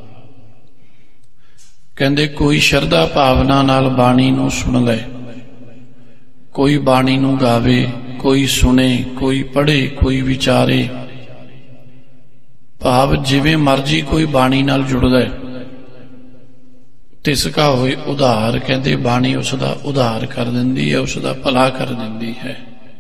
ਕਹਿੰਦੇ ਕੋਈ ਸ਼ਰਧਾ ਭਾਵਨਾ ਨਾਲ ਬਾਣੀ ਨੂੰ ਸੁਣ ਲੈ, ਕੋਈ ਬਾਣੀ ਨੂੰ ਗਾਵੇ, ਕੋਈ ਸੁਣੇ, ਕੋਈ ਪੜ੍ਹੇ, ਕੋਈ ਵਿਚਾਰੇ, ਭਾਵ ਜਿਵੇਂ ਮਰਜੀ ਕੋਈ ਬਾਣੀ ਨਾਲ ਜੁੜਦਾ ਹੈ, ਤਿਸ ਕਾ ਹੋਏ ਉਧਾਰ। ਕਹਿੰਦੇ ਬਾਣੀ ਉਸ ਦਾ ਉਧਾਰ ਕਰ ਦਿੰਦੀ ਹੈ, ਉਸ ਦਾ ਭਲਾ ਕਰ ਦਿੰਦੀ ਹੈ।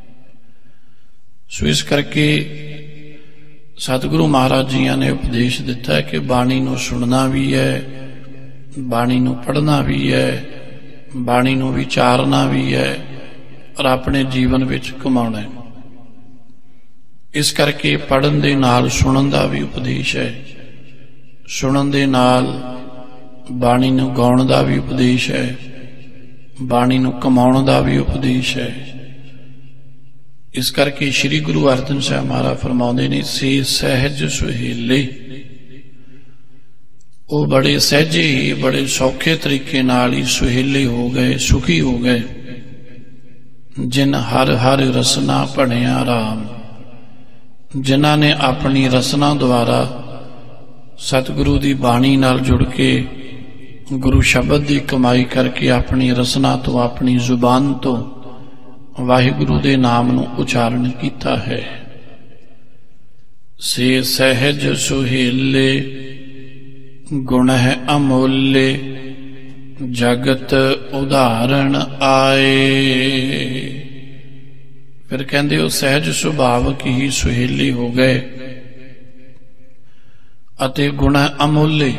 ਸੋ ਇਸ ਕਰਕੇ ਸਤਿਗੁਰੂ ਮਹਾਰਾਜ ਜੀਆਂ ਨੇ ਉਪਦੇਸ਼ ਦਿੱਤਾ ਹੈ ਕਿ ਬਾਣੀ ਨੂੰ ਸੁਣਨਾ ਵੀ ਹੈ, ਬਾਣੀ ਨੂੰ ਪੜ੍ਹਨਾ ਵੀ ਹੈ, ਬਾਣੀ ਨੂੰ ਵਿਚਾਰਨਾ ਵੀ ਹੈ ਔਰ ਆਪਣੇ ਜੀਵਨ ਵਿੱਚ ਕਮਾਉਣਾ ਹੈ। ਇਸ ਕਰਕੇ ਪੜ੍ਹਨ ਦੇ ਨਾਲ ਸੁਣਨ ਦਾ ਵੀ ਉਪਦੇਸ਼ ਹੈ, ਸੁਣਨ ਦੇ ਨਾਲ ਬਾਣੀ ਨੂੰ ਗਾਉਣ ਦਾ ਵੀ ਉਪਦੇਸ਼ ਹੈ, ਬਾਣੀ ਨੂੰ ਕਮਾਉਣ ਦਾ ਵੀ ਉਪਦੇਸ਼ ਹੈ। ਇਸ ਕਰਕੇ ਸ੍ਰੀ ਗੁਰੂ ਅਰਜਨ ਸਾਹਿਬ ਮਹਾਰਾਜ ਫਰਮਾਉਂਦੇ ਨੇ, ਸੇ ਸਹਿਜ ਸੁਹੇਲੇ, ਉਹ ਬੜੇ ਸਹਿਜੇ ਹੀ, ਬੜੇ ਸੌਖੇ ਤਰੀਕੇ ਨਾਲ ਹੀ ਸੁਹੇਲੇ ਹੋ ਗਏ, ਸੁਖੀ ਹੋ ਗਏ। ਜਿਨ ਹਰ ਹਰ ਰਸਨਾ ਭਣਿਆ ਰਾਮ, ਜਿਨ੍ਹਾਂ ਨੇ ਆਪਣੀ ਰਸਨਾ ਦੁਆਰਾ ਸਤਿਗੁਰੂ ਦੀ ਬਾਣੀ ਨਾਲ ਜੁੜ ਕੇ ਗੁਰੂ ਸ਼ਬਦ ਦੀ ਕਮਾਈ ਕਰਕੇ ਆਪਣੀ ਰਸਨਾ ਤੋਂ, ਆਪਣੀ ਜ਼ੁਬਾਨ ਤੋਂ ਵਾਹਿਗੁਰੂ ਦੇ ਨਾਮ ਨੂੰ ਉਚਾਰਨ ਕੀਤਾ ਹੈ। ਸੇ ਸਹਿਜ ਸੁਹੇਲੇ ਗੁਣ ਹੈ ਅਮੋਲੇ, ਜਗਤ ਉਦਾਹਰਣ ਆਏ। ਫਿਰ ਕਹਿੰਦੇ ਉਹ ਸਹਿਜ ਸੁਭਾਵਕ ਹੀ ਸੁਹੇਲੇ ਹੋ ਗਏ ਅਤੇ ਗੁਣ ਅਮੋਲੇ।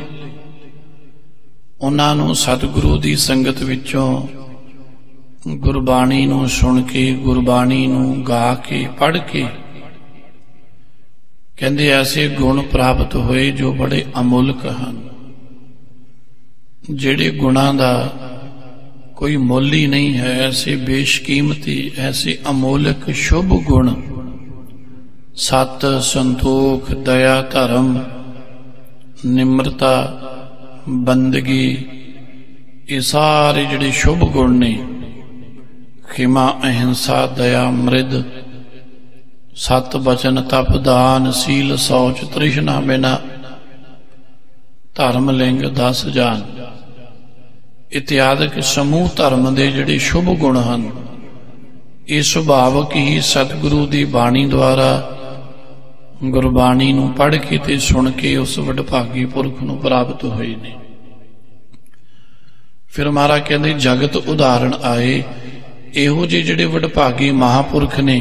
ਉਹਨਾਂ ਨੂੰ ਸਤਿਗੁਰੂ ਦੀ ਸੰਗਤ ਵਿੱਚੋਂ ਗੁਰਬਾਣੀ ਨੂੰ ਸੁਣ ਕੇ, ਗੁਰਬਾਣੀ ਨੂੰ ਗਾ ਕੇ, ਪੜ੍ਹ ਕੇ, ਕਹਿੰਦੇ ਐਸੇ ਗੁਣ ਪ੍ਰਾਪਤ ਹੋਏ ਜੋ ਬੜੇ ਅਮੁੱਲਕ ਹਨ, ਜਿਹੜੇ ਗੁਣਾਂ ਦਾ ਕੋਈ ਮੁੱਲ ਹੀ ਨਹੀਂ ਹੈ। ਐਸੇ ਬੇਸ਼ਕੀਮਤੀ, ਐਸੇ ਅਮੋਲਕ ਸ਼ੁਭ ਗੁਣ, ਸਤ, ਸੰਤੋਖ, ਦਇਆ, ਧਰਮ, ਨਿਮਰਤਾ, ਬੰਦਗੀ, ਇਹ ਸਾਰੇ ਜਿਹੜੇ ਸ਼ੁਭ ਗੁਣ ਨੇ, ਖਿਮਾ, ਅਹਿੰਸਾ, ਦਇਆ, ਮ੍ਰਿਦ, ਸਤ ਬਚਨ, ਤਪ, ਦਾਨ, ਸੀਲ, ਸੌਚ, ਤ੍ਰਿਸ਼ਨਾ ਬਿਨਾ, ਧਰਮ, ਲਿੰਗ, 10 ਜਾਨ ਇਤਿਆਦਿਕ ਸਮੂਹ ਧਰਮ ਦੇ ਜਿਹੜੇ ਸ਼ੁਭ ਗੁਣ ਹਨ, ਇਹ ਸੁਭਾਵਕ ਹੀ ਸਤਿਗੁਰੂ ਦੀ ਬਾਣੀ ਦੁਆਰਾ, ਗੁਰਬਾਣੀ ਨੂੰ ਪੜ੍ਹ ਕੇ ਤੇ ਸੁਣ ਕੇ ਉਸ ਵਡਭਾਗੀ ਪੁਰਖ ਨੂੰ ਪ੍ਰਾਪਤ ਹੋਏ ਨੇ। ਫਿਰ ਮਹਾਰਾਜ ਕਹਿੰਦੇ ਜਗਤ ਉਦਾਹਰਣ ਆਏ। ਇਹੋ ਜਿਹੇ ਜਿਹੜੇ ਵਡਭਾਗੀ ਮਹਾਪੁਰਖ ਨੇ,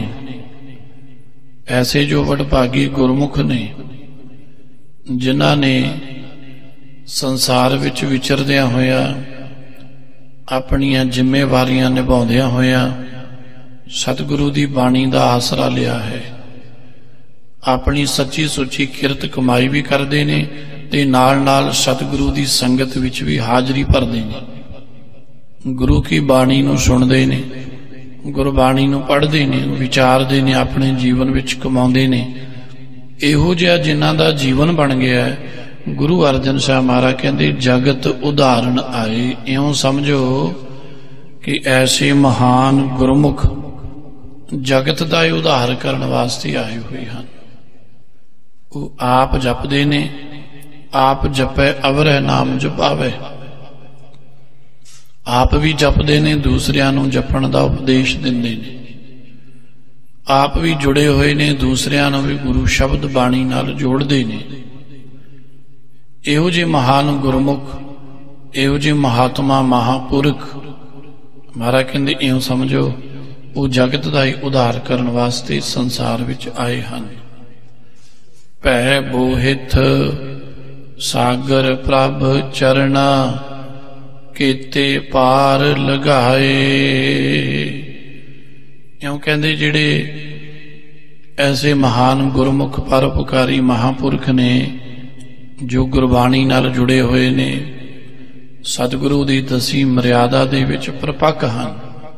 ਐਸੇ ਜੋ ਵਡਭਾਗੀ ਗੁਰਮੁਖ ਨੇ, ਜਿਨ੍ਹਾਂ ਨੇ ਸੰਸਾਰ ਵਿੱਚ ਵਿਚਰਦਿਆਂ ਹੋਇਆ, ਆਪਣੀਆਂ ਜ਼ਿੰਮੇਵਾਰੀਆਂ ਨਿਭਾਉਂਦਿਆਂ ਹੋਇਆ ਸਤਿਗੁਰੂ ਦੀ ਬਾਣੀ ਦਾ ਆਸਰਾ ਲਿਆ ਹੈ, ਆਪਣੀ ਸੱਚੀ ਸੁੱਚੀ ਕਿਰਤ ਕਮਾਈ ਵੀ ਕਰਦੇ ਨੇ ਤੇ ਨਾਲ ਨਾਲ ਸਤਿਗੁਰੂ ਦੀ ਸੰਗਤ ਵਿੱਚ ਵੀ ਹਾਜ਼ਰੀ ਭਰਦੇ ਨੇ, ਗੁਰੂ ਕੀ ਬਾਣੀ ਨੂੰ ਸੁਣਦੇ ਨੇ, ਗੁਰਬਾਣੀ ਨੂੰ ਪੜ੍ਹਦੇ ਨੇ, ਵਿਚਾਰਦੇ ਨੇ, ਆਪਣੇ ਜੀਵਨ ਵਿੱਚ ਕਮਾਉਂਦੇ ਨੇ। ਇਹੋ ਜਿਹਾ ਜਿਨ੍ਹਾਂ ਦਾ ਜੀਵਨ ਬਣ ਗਿਆ ਹੈ, ਗੁਰੂ ਅਰਜਨ ਸਾਹਿਬ ਮਹਾਰਾਜ ਕਹਿੰਦੇ ਜਗਤ ਉਦਾਹਰਣ ਆਏ। ਇਉਂ ਸਮਝੋ ਕਿ ਐਸੇ ਮਹਾਨ ਗੁਰਮੁਖ ਜਗਤ ਦਾ ਹੀ ਉਦਾਹਰ ਕਰਨ ਵਾਸਤੇ ਆਏ ਹੋਏ ਹਨ। ਉਹ ਆਪ ਜਪਦੇ ਨੇ, ਆਪ ਜਪੈ ਅਵਰਹਿ ਨਾਮ ਜਪਾਵੇ, ਆਪ ਵੀ ਜਪਦੇ ਨੇ, ਦੂਸਰਿਆਂ ਨੂੰ ਜਪਣ ਦਾ ਉਪਦੇਸ਼ ਦਿੰਦੇ ਨੇ, ਆਪ ਵੀ ਜੁੜੇ ਹੋਏ ਨੇ, ਦੂਸਰਿਆਂ ਨੂੰ ਵੀ ਗੁਰੂ ਸ਼ਬਦ ਬਾਣੀ ਨਾਲ ਜੋੜਦੇ ਨੇ। ਇਹੋ ਜਿਹੇ ਮਹਾਨ ਗੁਰਮੁਖ, ਇਹੋ ਜਿਹੇ ਮਹਾਤਮਾ ਮਹਾਪੁਰਖ ਮਹਾਰਾਜ ਕਹਿੰਦੇ ਇਉਂ ਸਮਝੋ ਉਹ ਜਗਤ ਦਾ ਹੀ ਉਧਾਰ ਕਰਨ ਵਾਸਤੇ ਸੰਸਾਰ ਵਿੱਚ ਆਏ ਹਨ। ਭੈ ਬੋਹਿਥ ਸਾਗਰ ਪ੍ਰਭ ਚਰਣਾ, ਕੀਤੇ ਪਾਰ ਲਗਾਏ। ਇਉਂ ਕਹਿੰਦੇ ਜਿਹੜੇ ਐਸੇ ਮਹਾਨ ਗੁਰਮੁਖ ਪਰਉਪਕਾਰੀ ਮਹਾਪੁਰਖ ਨੇ, ਜੋ ਗੁਰਬਾਣੀ ਨਾਲ ਜੁੜੇ ਹੋਏ ਨੇ, ਸਤਿਗੁਰੂ ਦੀ ਦਸੀ ਮਰਿਆਦਾ ਦੇ ਵਿੱਚ ਪ੍ਰਪੱਕ ਹਨ,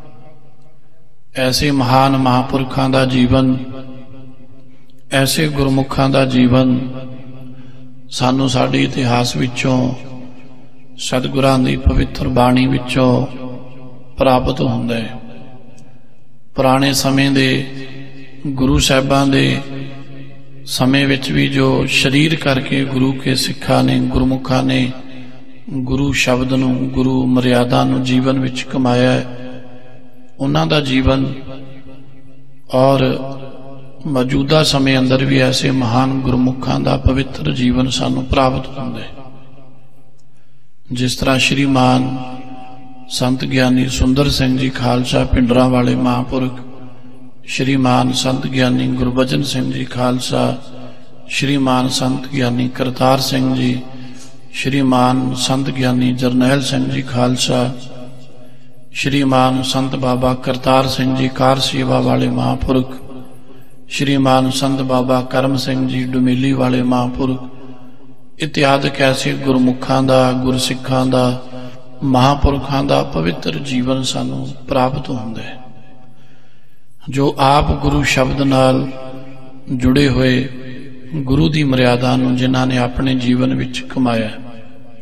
ਐਸੇ ਮਹਾਨ ਮਹਾਪੁਰਖਾਂ ਦਾ ਜੀਵਨ, ਐਸੇ ਗੁਰਮੁਖਾਂ ਦਾ ਜੀਵਨ ਸਾਨੂੰ ਸਾਡੇ ਇਤਿਹਾਸ ਵਿੱਚੋਂ, ਸਤਿਗੁਰਾਂ ਦੀ ਪਵਿੱਤਰ ਬਾਣੀ ਵਿੱਚੋਂ ਪ੍ਰਾਪਤ ਹੁੰਦਾ ਹੈ। ਪੁਰਾਣੇ ਸਮੇਂ ਦੇ ਗੁਰੂ ਸਾਹਿਬਾਂ ਦੇ ਸਮੇਂ ਵਿੱਚ ਵੀ ਜੋ ਸ਼ਰੀਰ ਕਰਕੇ ਗੁਰੂ ਕੇ ਸਿੱਖਾਂ ਨੇ, ਗੁਰਮੁਖਾਂ ਨੇ ਗੁਰੂ ਸ਼ਬਦ ਨੂੰ, ਗੁਰੂ ਮਰਿਆਦਾ ਨੂੰ ਜੀਵਨ ਵਿੱਚ ਕਮਾਇਆ ਹੈ, ਉਹਨਾਂ ਦਾ ਜੀਵਨ ਔਰ ਮੌਜੂਦਾ ਸਮੇਂ ਅੰਦਰ ਵੀ ਐਸੇ ਮਹਾਨ ਗੁਰਮੁਖਾਂ ਦਾ ਪਵਿੱਤਰ ਜੀਵਨ ਸਾਨੂੰ ਪ੍ਰਾਪਤ ਹੁੰਦਾ ਹੈ। ਜਿਸ ਤਰ੍ਹਾਂ ਸ਼੍ਰੀਮਾਨ ਸੰਤ ਗਿਆਨੀ ਸੁੰਦਰ ਸਿੰਘ ਜੀ ਖਾਲਸਾ ਪਿੰਡਰਾਂ ਵਾਲੇ ਮਹਾਂਪੁਰਖ, ਸ਼੍ਰੀਮਾਨ ਸੰਤ ਗਿਆਨੀ ਗੁਰਬਚਨ ਸਿੰਘ ਜੀ ਖਾਲਸਾ, ਸ਼੍ਰੀਮਾਨ ਸੰਤ ਗਿਆਨੀ ਕਰਤਾਰ ਸਿੰਘ ਜੀ, ਸ਼੍ਰੀਮਾਨ ਸੰਤ ਗਿਆਨੀ ਜਰਨੈਲ ਸਿੰਘ ਜੀ ਖਾਲਸਾ, ਸ਼੍ਰੀਮਾਨ ਸੰਤ ਬਾਬਾ ਕਰਤਾਰ ਸਿੰਘ ਜੀ ਕਾਰ ਸੇਵਾ ਵਾਲੇ ਮਹਾਂਪੁਰਖ, ਸ਼੍ਰੀਮਾਨ ਸੰਤ ਬਾਬਾ ਕਰਮ ਸਿੰਘ ਜੀ ਡੁਮੇਲੀ ਵਾਲੇ ਮਹਾਂਪੁਰਖ, ਇਤਿਆਦਿਕ ਐਸੇ ਗੁਰਮੁਖਾਂ ਦਾ, ਗੁਰਸਿੱਖਾਂ ਦਾ, ਮਹਾਂਪੁਰਖਾਂ ਦਾ ਪਵਿੱਤਰ ਜੀਵਨ ਸਾਨੂੰ ਪ੍ਰਾਪਤ ਹੁੰਦਾ ਹੈ, ਜੋ ਆਪ ਗੁਰੂ ਸ਼ਬਦ ਨਾਲ ਜੁੜੇ ਹੋਏ, ਗੁਰੂ ਦੀ ਮਰਿਆਦਾ ਨੂੰ ਜਿਨ੍ਹਾਂ ਨੇ ਆਪਣੇ ਜੀਵਨ ਵਿੱਚ ਕਮਾਇਆ।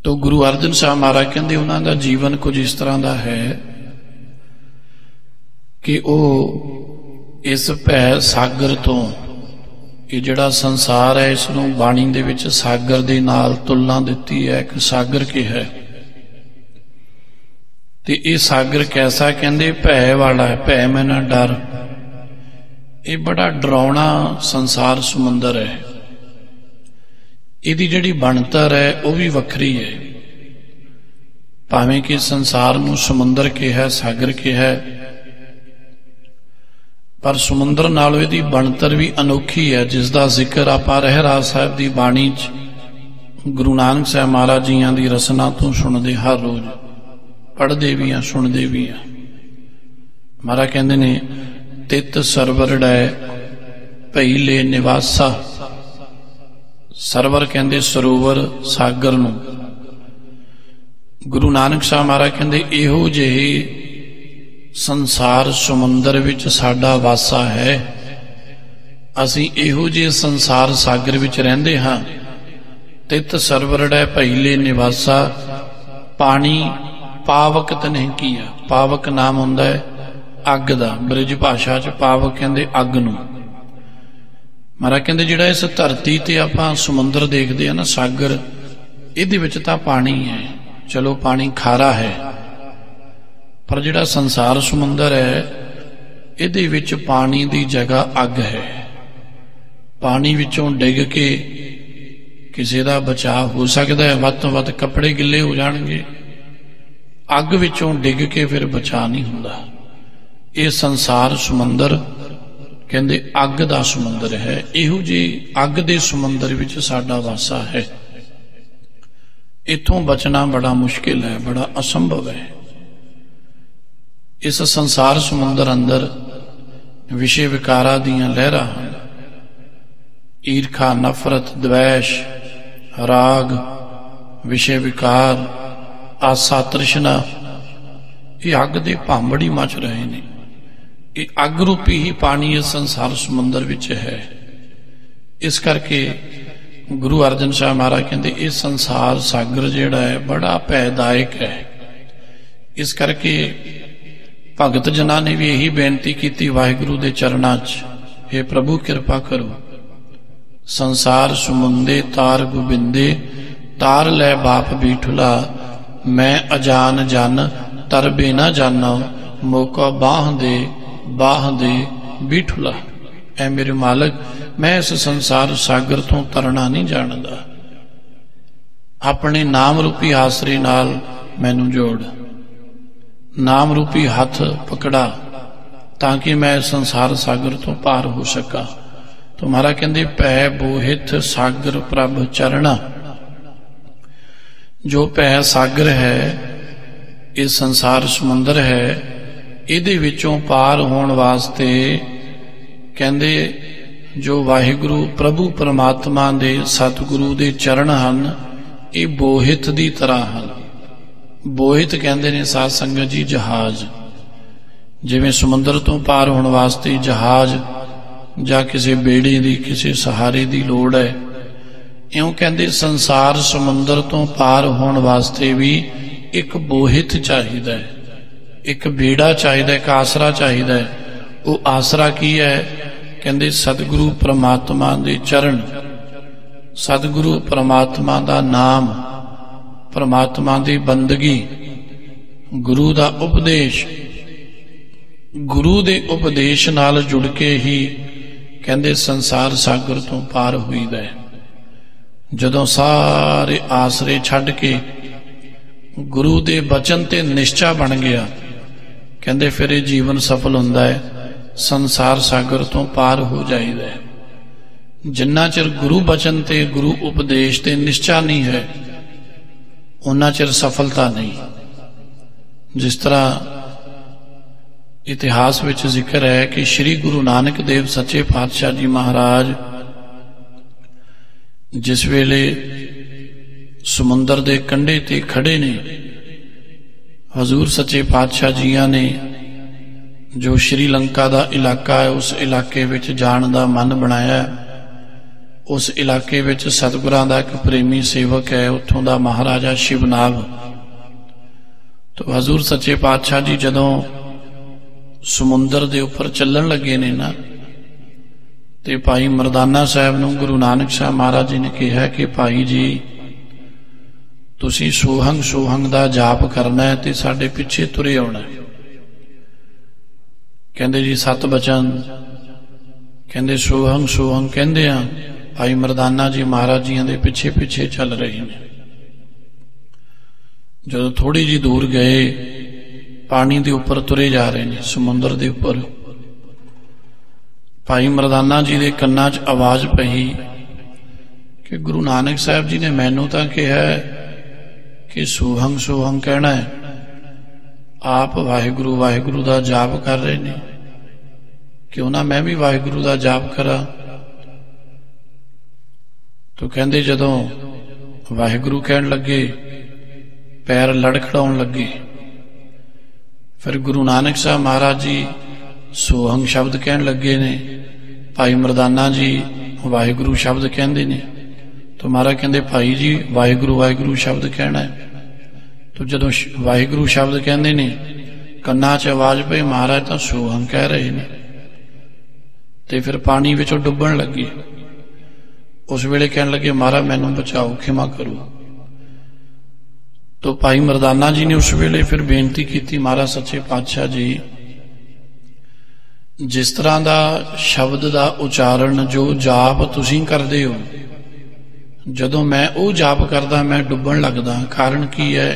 ਤੋ ਗੁਰੂ ਅਰਜਨ ਸਾਹਿਬ ਮਹਾਰਾਜ ਕਹਿੰਦੇ ਉਹਨਾਂ ਦਾ ਜੀਵਨ ਕੁਝ ਇਸ ਤਰ੍ਹਾਂ ਦਾ ਹੈ ਕਿ ਉਹ ਇਸ ਭੈ ਸਾਗਰ ਤੋਂ, ਇਹ ਜਿਹੜਾ ਸੰਸਾਰ ਹੈ ਇਸ ਨੂੰ ਬਾਣੀ ਦੇ ਵਿੱਚ ਸਾਗਰ ਦੇ ਨਾਲ ਤੁਲਨਾ ਦਿੱਤੀ ਹੈ, ਇੱਕ ਸਾਗਰ ਕਿਹਾ ਹੈ। ਤੇ ਇਹ ਸਾਗਰ ਕੈਸਾ, ਕਹਿੰਦੇ ਭੈ ਵਾਲਾ ਹੈ। ਭੈ ਮੈਨਾਂ ਡਰ, ਇਹ ਬੜਾ ਡਰਾਉਣਾ ਸੰਸਾਰ ਸਮੁੰਦਰ ਹੈ। ਇਹਦੀ ਜਿਹੜੀ ਬਣਤਰ ਹੈ ਉਹ ਵੀ ਵੱਖਰੀ ਹੈ। ਭਾਵੇਂ ਕਿ ਸੰਸਾਰ ਨੂੰ ਸਮੁੰਦਰ ਕਿਹਾ, ਸਾਗਰ ਕਿਹਾ, ਪਰ ਸਮੁੰਦਰ ਨਾਲੋਂ ਇਹਦੀ ਬਣਤਰ ਵੀ ਅਨੋਖੀ ਹੈ, ਜਿਸ ਦਾ ਜ਼ਿਕਰ ਆਪਾਂ ਰਹਿਰਾਸ ਸਾਹਿਬ ਦੀ ਬਾਣੀ 'ਚ ਗੁਰੂ ਨਾਨਕ ਸਾਹਿਬ ਮਹਾਰਾਜ ਜੀਆਂ ਦੀ ਰਸਨਾ ਤੋਂ ਸੁਣਦੇ, ਹਰ ਰੋਜ਼ ਪੜ੍ਹਦੇ ਵੀ ਆ, ਸੁਣਦੇ ਵੀ ਆ। ਮਹਾਰਾਜ ਕਹਿੰਦੇ ਨੇ ਤਿਤ ਸਰਵਰ ਡੈ ਭਈ ਲੈ ਨਿਵਾਸਾ। ਸਰਵਰ ਕਹਿੰਦੇ ਸਰੋਵਰ, ਸਾਗਰ ਨੂੰ। ਗੁਰੂ ਨਾਨਕ ਸਾਹਿਬ ਮਹਾਰਾਜ ਕਹਿੰਦੇ ਇਹੋ ਜਿਹੇ ਸੰਸਾਰ ਸਮੁੰਦਰ ਵਿੱਚ ਸਾਡਾ ਵਾਸਾ ਹੈ। ਅਸੀਂ ਇਹੋ ਜਿਹੇ ਸੰਸਾਰ ਸਾਗਰ ਵਿੱਚ ਰਹਿੰਦੇ ਹਾਂ। ਤਿਤ ਸਰਵਰ ਡੈ ਭਈ ਲੈ ਨਿਵਾਸਾ। ਪਾਣੀ ਪਾਵਕ ਤਨਹਿ ਕੀਆ। ਪਾਵਕ ਨਾਮ ਹੁੰਦਾ ਹੈ ਅੱਗ ਦਾ, ਬ੍ਰਿਜ ਭਾਸ਼ਾ 'ਚ ਪਾਵਕ ਕਹਿੰਦੇ ਅੱਗ ਨੂੰ। ਮਹਾਰਾਜ ਕਹਿੰਦੇ ਜਿਹੜਾ ਇਸ ਧਰਤੀ ਤੇ ਆਪਾਂ ਸਮੁੰਦਰ ਦੇਖਦੇ ਆ ਨਾ, ਸਾਗਰ, ਇਹਦੇ ਵਿੱਚ ਤਾਂ ਪਾਣੀ ਹੈ, ਚਲੋ ਪਾਣੀ ਖਾਰਾ ਹੈ, ਪਰ ਜਿਹੜਾ ਸੰਸਾਰ ਸਮੁੰਦਰ ਹੈ ਇਹਦੇ ਵਿੱਚ ਪਾਣੀ ਦੀ ਜਗ੍ਹਾ ਅੱਗ ਹੈ। ਪਾਣੀ ਵਿੱਚੋਂ ਡਿੱਗ ਕੇ ਕਿਸੇ ਦਾ ਬਚਾਅ ਹੋ ਸਕਦਾ ਹੈ, ਵੱਧ ਤੋਂ ਵੱਧ ਕੱਪੜੇ ਗਿੱਲੇ ਹੋ ਜਾਣਗੇ। ਅੱਗ ਵਿੱਚੋਂ ਡਿੱਗ ਕੇ ਫਿਰ ਬਚਾਅ ਨਹੀਂ ਹੁੰਦਾ। ਇਹ ਸੰਸਾਰ ਸਮੁੰਦਰ ਕਹਿੰਦੇ ਅੱਗ ਦਾ ਸਮੁੰਦਰ ਹੈ। ਇਹੋ ਜਿਹੀ ਅੱਗ ਦੇ ਸਮੁੰਦਰ ਵਿੱਚ ਸਾਡਾ ਵਾਸਾ ਹੈ। ਇੱਥੋਂ ਬਚਣਾ ਬੜਾ ਮੁਸ਼ਕਿਲ ਹੈ, ਬੜਾ ਅਸੰਭਵ ਹੈ। ਇਸ ਸੰਸਾਰ ਸਮੁੰਦਰ ਅੰਦਰ ਵਿਸ਼ੇ ਵਿਕਾਰਾਂ ਦੀਆਂ ਲਹਿਰਾਂ ਹਨ। ਈਰਖਾ, ਨਫ਼ਰਤ, ਦਵੈਸ਼, ਰਾਗ, ਵਿਸ਼ੇ ਵਿਕਾਰ, ਆਸਾ, ਤ੍ਰਿਸ਼ਨਾ, ਇਹ ਅੱਗ ਦੇ ਭਾਂਬੜੀ ਮਚ ਰਹੇ ਨੇ। ਇਹ ਅੱਗ ਰੂਪੀ ਹੀ ਪਾਣੀ ਇਸ ਸੰਸਾਰ ਸਮੁੰਦਰ ਵਿੱਚ ਹੈ। ਇਸ ਕਰਕੇ ਗੁਰੂ ਅਰਜਨ ਸਾਹਿਬ ਮਹਾਰਾਜ ਕਹਿੰਦੇ ਇਹ ਸੰਸਾਰ ਸਾਗਰ ਜਿਹੜਾ ਹੈ ਬੜਾ ਭੈਦਾਇਕ ਹੈ। ਇਸ ਕਰਕੇ ਭਗਤ ਜਨਾਂ ਨੇ ਵੀ ਇਹੀ ਬੇਨਤੀ ਕੀਤੀ ਵਾਹਿਗੁਰੂ ਦੇ ਚਰਨਾਂ 'ਚ, हे ਪ੍ਰਭੂ ਕਿਰਪਾ ਕਰੋ, ਸੰਸਾਰ ਸਮੁੰਦੇ ਤਾਰ ਗੋਬਿੰਦੇ, ਤਾਰ ਲੈ ਬਾਪ ਬੀਠੁਲਾ, ਮੈਂ ਅਜਾਨ ਜਨ ਤਰਬੇ ਨਾ ਜਾਨਾ, ਮੌਕਾ ਬਾਹ ਦੇ ਬੀਠੁਲਾ। ਐ ਮੇਰੇ ਮਾਲਕ, ਮੈਂ ਇਸ ਸੰਸਾਰ ਸਾਗਰ ਤੋਂ ਤਰਨਾ ਨਹੀਂ ਜਾਣਦਾ, ਆਪਣੇ ਨਾਮ ਰੂਪੀ ਆਸਰੇ ਨਾਲ ਮੈਨੂੰ ਜੋੜ, ਨਾਮ ਰੂਪੀ ਹੱਥ ਪਕੜਾ, ਤਾਂ ਕਿ ਮੈਂ ਸੰਸਾਰ ਸਾਗਰ ਤੋਂ ਪਾਰ ਹੋ ਸਕਾਂ। ਤੁਮਾਰਾ ਕਹਿੰਦੇ ਭੈ ਬੋਹਿਤ ਸਾਗਰ ਪ੍ਰਭ ਚਰਣਾ। ਜੋ ਭੈ ਸਾਗਰ ਹੈ, ਇਹ ਸੰਸਾਰ ਸਮੁੰਦਰ ਹੈ, ਇਹਦੇ ਵਿੱਚੋਂ ਪਾਰ ਹੋਣ ਵਾਸਤੇ ਕਹਿੰਦੇ ਜੋ ਵਾਹਿਗੁਰੂ ਪ੍ਰਭੂ ਪਰਮਾਤਮਾ ਦੇ ਸਤਿਗੁਰੂ ਦੇ ਚਰਨ ਹਨ, ਇਹ ਬੋਹਿਤ ਦੀ ਤਰ੍ਹਾਂ ਹਨ। ਬੋਹਿਤ ਕਹਿੰਦੇ ਨੇ ਸਾਧ ਸੰਗਤ ਜੀ ਜਹਾਜ਼। ਜਿਵੇਂ ਸਮੁੰਦਰ ਤੋਂ ਪਾਰ ਹੋਣ ਵਾਸਤੇ ਜਹਾਜ਼ ਜਾਂ ਕਿਸੇ ਬੇੜੀ ਦੀ, ਕਿਸੇ ਸਹਾਰੇ ਦੀ ਲੋੜ ਹੈ, ਇਉਂ ਕਹਿੰਦੇ ਸੰਸਾਰ ਸਮੁੰਦਰ ਤੋਂ ਪਾਰ ਹੋਣ ਵਾਸਤੇ ਵੀ ਇੱਕ ਬੋਹਿਤ ਚਾਹੀਦਾ ਹੈ, ਇੱਕ ਬੇੜਾ ਚਾਹੀਦਾ, ਇੱਕ ਆਸਰਾ ਚਾਹੀਦਾ ਹੈ। ਉਹ ਆਸਰਾ ਕੀ ਹੈ? ਕਹਿੰਦੇ ਸਤਿਗੁਰੂ ਪਰਮਾਤਮਾ ਦੇ ਚਰਨ, ਸਤਿਗੁਰੂ ਪਰਮਾਤਮਾ ਦਾ ਨਾਮ, ਪਰਮਾਤਮਾ ਦੀ ਬੰਦਗੀ, ਗੁਰੂ ਦਾ ਉਪਦੇਸ਼। ਗੁਰੂ ਦੇ ਉਪਦੇਸ਼ ਨਾਲ ਜੁੜ ਕੇ ਹੀ ਕਹਿੰਦੇ ਸੰਸਾਰ ਸਾਗਰ ਤੋਂ ਪਾਰ ਹੋਈਦਾ ਹੈ। ਜਦੋਂ ਸਾਰੇ ਆਸਰੇ ਛੱਡ ਕੇ ਗੁਰੂ ਦੇ ਬਚਨ ਤੇ ਨਿਸ਼ਚਾ ਬਣ ਗਿਆ, ਕਹਿੰਦੇ ਫਿਰ ਇਹ ਜੀਵਨ ਸਫਲ ਹੁੰਦਾ ਹੈ, ਸੰਸਾਰ ਸਾਗਰ ਤੋਂ ਪਾਰ ਹੋ ਜਾਈਦਾ ਹੈ। ਜਿੰਨਾ ਚਿਰ ਗੁਰੂ ਬਚਨ ਤੇ ਗੁਰੂ ਉਪਦੇਸ਼ ਤੇ ਨਿਸ਼ਚਾ ਨਹੀਂ ਹੈ, ਉਹਨਾਂ ਚਿਰ ਸਫਲਤਾ ਨਹੀਂ। ਜਿਸ ਤਰ੍ਹਾਂ ਇਤਿਹਾਸ ਵਿੱਚ ਜ਼ਿਕਰ ਹੈ ਕਿ ਸ੍ਰੀ ਗੁਰੂ ਨਾਨਕ ਦੇਵ ਸੱਚੇ ਪਾਤਸ਼ਾਹ ਜੀ ਮਹਾਰਾਜ ਜਿਸ ਵੇਲੇ ਸਮੁੰਦਰ ਦੇ ਕੰਢੇ ਤੇ ਖੜੇ ਨੇ, ਹਜ਼ੂਰ ਸੱਚੇ ਪਾਤਸ਼ਾਹ ਜੀਆਂ ਨੇ ਜੋ ਸ਼੍ਰੀ ਲੰਕਾ ਦਾ ਇਲਾਕਾ ਹੈ, ਉਸ ਇਲਾਕੇ ਵਿੱਚ ਜਾਣ ਦਾ ਮਨ ਬਣਾਇਆ। उस इलाके विच सतगुरां दा एक प्रेमी सेवक है, उत्थों दा महाराजा शिवनाग। तो हजूर सच्चे पातशाह जी जदों समुंदर दे उपर चलण लगे ने ना, ते भाई मरदाना साहब नूं गुरु नानक साहब महाराज जी ने कहा कि भाई जी तुसीं सोहंग सोहंग दा जाप करना है ते साडे पिछे तुरे आउणा। कहंदे जी सत बचन, कहंदे सोहंग सोहंग कहंदे आ भाई मरदाना जी महाराज जी दे पिछे पिछे चल रहे हैं। जदों थोड़ी जी दूर गए, पानी दे उपर तुरे जा रहे हैं, समुंदर दे उपर। भाई मरदाना जी दे कन्नां च आवाज पई कि गुरु नानक साहब जी ने मैनू तां कहा कि सोहंग सोहंग कहना है, आप वाहिगुरु वाहिगुरु दा जाप कर रहे ने, क्यों ना मैं भी वाहिगुरु दा जाप करा। तो कहंदे जदों वाहिगुरु कहण लगे, पैर लड़खड़ाउण लगे। फिर गुरु नानक साहब महाराज जी सोहंग शब्द कहण लगे ने, भाई मरदाना जी वाहिगुरु शब्द कहंदे ने। तो महाराज कहंदे भाई जी वाहिगुरु वाहिगुरु शब्द कहना है। तो जदों वाहिगुरु शब्द कहंदे ने, कन्नां च आवाज पई महाराज तां सोहंग कह रहे ने, ते फिर पानी विचों डुब्बण लगे। उस वेले कहण लगे महाराज मैनूं बचाओ, खिमा करो। तो भाई मरदाना जी ने उस वेले फिर बेनती की, महाराज सच्चे पातशाह जी जिस तरह दा शब्द दा उचारण जो जाप तुसीं करदे हो, जदों मैं वो जाप करदा मैं डुब्बण लगदा, कारण की है?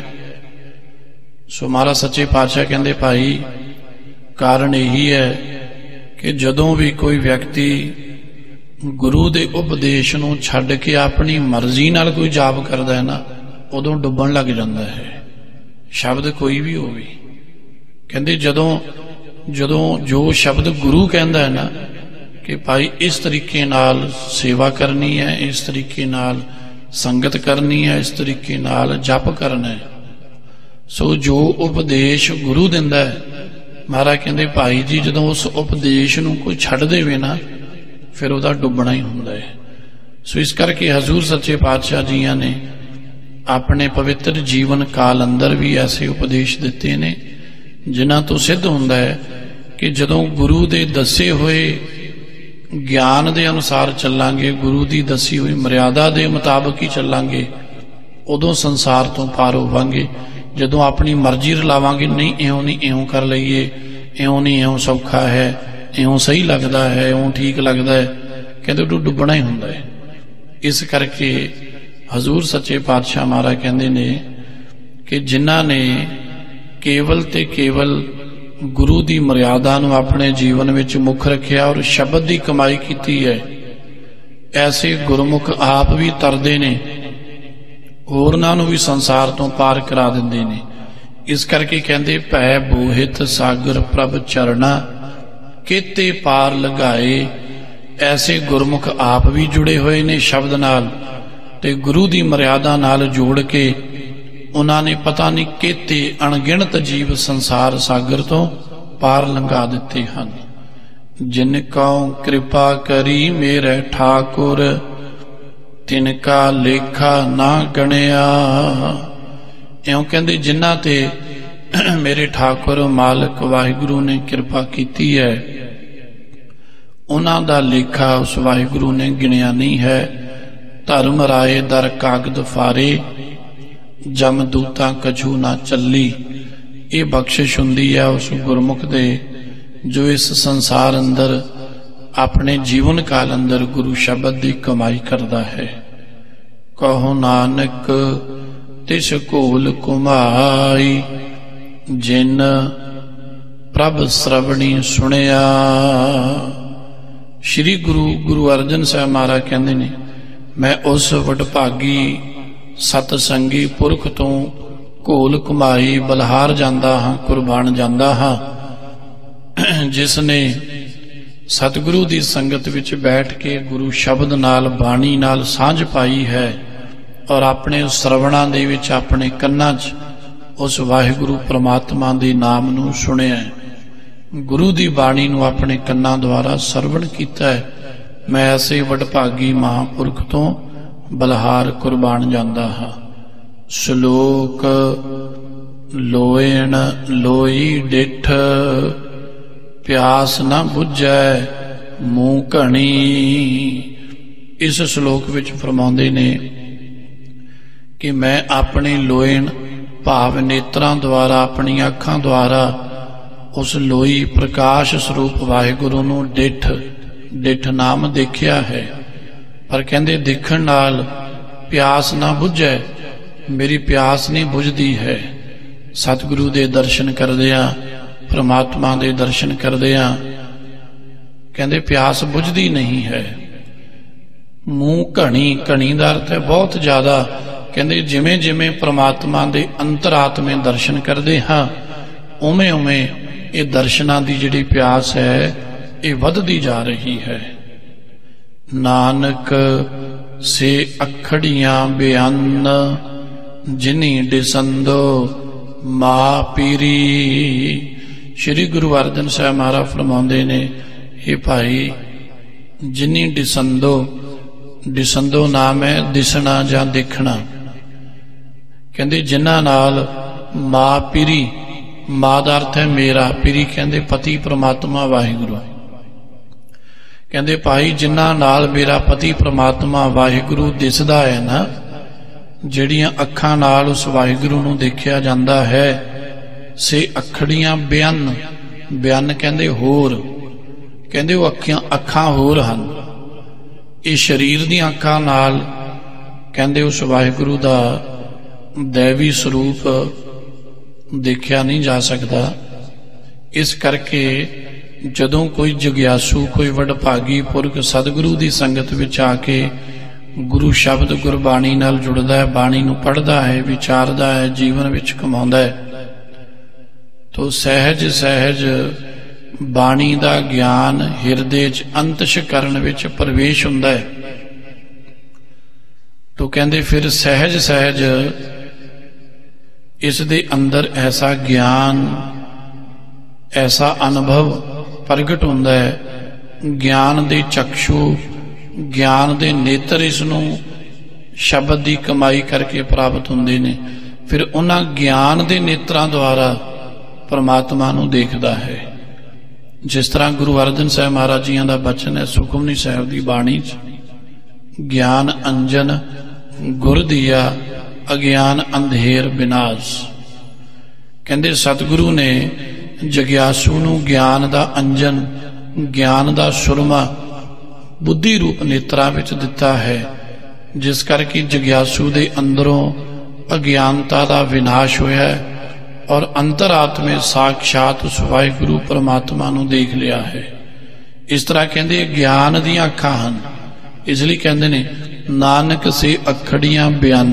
सो महाराज सच्चे पातशाह कहंदे भाई कारण यही है कि जदों भी कोई व्यक्ति गुरु दे उपदेश नूं छड्ड के अपनी मर्जी नाल कोई जाप करदा है ना, उदों डुब्बण लग जांदा है, शब्द कोई भी होवे। कहंदे जदों जदों जो शब्द गुरु कहंदा है ना कि भाई इस तरीके नाल सेवा करनी है, इस तरीके नाल संगत करनी है, इस तरीके नाल जप करना है, सो जो उपदेश गुरु दिंदा है, महाराज कहंदे भाई जी जदों उस उपदेश नूं कोई छड्ड देवे ना, फिर उहदा डुब्बना ही हुंदा है। सो इस करके हजूर सच्चे पातशाह जीआं ने अपने पवित्र जीवन काल अंदर भी ऐसे उपदेश दिते ने जिन्हां तो सिद्ध हुंदा है कि जदों गुरु दे दसे होए ज्ञान दे अनुसार चलांगे, गुरु दी दसी हुई मर्यादा दे मुताबिक ही चलांगे, उदों संसार तो पार होवांगे। जदों अपनी मर्जी रलावांगे, नहीं इउं नहीं इउं कर लईए, इउं नहीं इउं सौखा है, इउं सही लगदा है, इउं ठीक लगदा है, कहंदे डुब्बना ही हुंदा है। इस करके हजूर सच्चे पातशाह महाराज कहंदे ने कि जिन्हां ने केवल ते केवल गुरु दी मर्यादा नूं अपने जीवन विच मुख रखिया और शब्द दी कमाई कीती है, ऐसे गुरमुख आप भी तरदे ने, होरनां नूं भी संसार तो पार करा दिंदे ने। इस करके कहंदे भै बोहित सागर प्रभ चरना केते पार लगाए। ऐसे गुरमुख आप भी जुड़े हुए ने शब्द नाल ते गुरु दी मर्यादा नाल जोड़ के उन्हां ने पता नहीं केते अणगिणत जीव संसार सागर तो पार लंघा दिते हन। जिनका कृपा करी मेरे ठाकुर तिनका लेखा ना गणिया। इउं कहंदे जिन्हां ते मेरे ठाकुर मालिक वाहिगुरु ने कृपा कीती है, उन्हां दा लेखा उस वाहिगुरु ने गिणिया नहीं है। धर्म राय दर कागद फारे जमदूतां कछू ना चली। ये बख्शिश हुंदी है उस गुरमुख दे जो इस संसार अंदर अपने जीवन काल अंदर गुरु शब्द की कमाई करता है। कहो नानक तिस कोल कुमाई जिन प्रभ श्रवणी सुनिया। श्री गुरु अर्जन साहब महाराज कहते ने मैं उस वडभागी सतसंगी पुरख तो घोल कुमाई बलहार जांदा हां, कुर्बान जांदा हां, जिसने सतगुरु दी संगत विच बैठ के गुरु शब्द नाल बाणी नाल सांझ पाई है और अपने श्रवणां दे विच अपने कन्नां च उस वाहिगुरु परमात्मा दे नाम नूं सुनिया, गुरु दी बाणी नूं अपने कन्नां द्वारा सरवण कीता है। मैं ऐसे वडभागी महापुरख तो बलहार कुर्बान जांदा हां। श्लोक लोएण लोई डिठ प्यास न बुझै मूह घणी। इस श्लोक विच फरमाउंदे ने कि मैं अपने लोएण भाव नेत्रां द्वारा अपनी अखां द्वारा उस लोई प्रकाश स्वरूप वाहिगुरु नूं डिठ नाम देखिया है, पर कहंदे देखण नाल प्यास ना बुझे, मेरी प्यास नहीं बुझदी है। सतगुरु दे दर्शन करदियां परमात्मा दे दर्शन करदियां कहंदे प्यास बुझदी नहीं है। मूह घणी, घणी दा अर्थ है बहुत ज्यादा। कहंदे जिवें जिवें परमात्मा दे अंतरात्मे दर्शन करदे हां उवें उवें ये दर्शनां दी जिहड़ी प्यास है ये वधदी जा रही है। नानक से अखड़ियां बयान जिनी डिसंदो मां पीरी। श्री गुरु अर्जन साहब महाराज फरमाउंदे ने, हे भाई जिनी डिसंदो, डिसंदो नाम है दिसना जां देखना। कहंदे जिन्हां नाल मां पीरी, मां दा अर्थ है मेरा, पीरी कहंदे पति परमात्मा वाहिगुरु। कहंदे भाई जिन्हां नाल मेरा पति परमात्मा वाहिगुरु दिसदा है ना, जिहड़ियां अखां नाल उस वाहिगुरु नूं देखिया जांदा है, से अखड़ियां बयान, बयान कहंदे होर, कहंदे वो अखां होर हन। ये शरीर दी अखां नाल कहंदे उस वाहिगुरु दा दैवी स्वरूप देखिया नहीं जा सकता। इस करके जदों कोई जग्यासू, कोई वडभागी पुरख सतगुरु की संगत विच आके गुरु शब्द गुरबाणी नाल जुड़दा है, बाणी नूं पढ़दा है, विचारदा है, जीवन विच कमाउंदा है, तो सहज सहज बाणी दा ज्ञान हिरदे च अंतश करन विच प्रवेश हुंदा है। तो कहंदे फिर सहज सहज इस दे अंदर ऐसा ज्ञान, ऐसा अनुभव प्रगट हुंदा है। ज्ञान दे चक्षु, ज्ञान दे नेत्र इसनूं शब्द की कमाई करके प्राप्त हुंदे ने। फिर उन्हां ज्ञान दे नेत्रां द्वारा परमात्मा नूं देखदा है। जिस तरह गुरु अर्जन साहब महाराज जी का बचन है सुखमनी साहब की बाणी च, ज्ञान अंजन गुर दिया अज्ञान अंधेर विनाश। कहंदे सतगुरु ने जग्यासू नूं ज्ञान दा अंजन, ज्ञान दा सुरमा बुद्धि रूप नेत्रां विच दिता है, जिस करके जग्यासू दे अंदरों अज्ञानता दा विनाश होया है और अंतरात्मे साक्षात उस वाहिगुरु परमात्मा नूं देख लिया है। इस तरह कहंदे ज्ञान दीयां अखां हन, इसलिए कहंदे ने नानक से अखड़ियां बयान।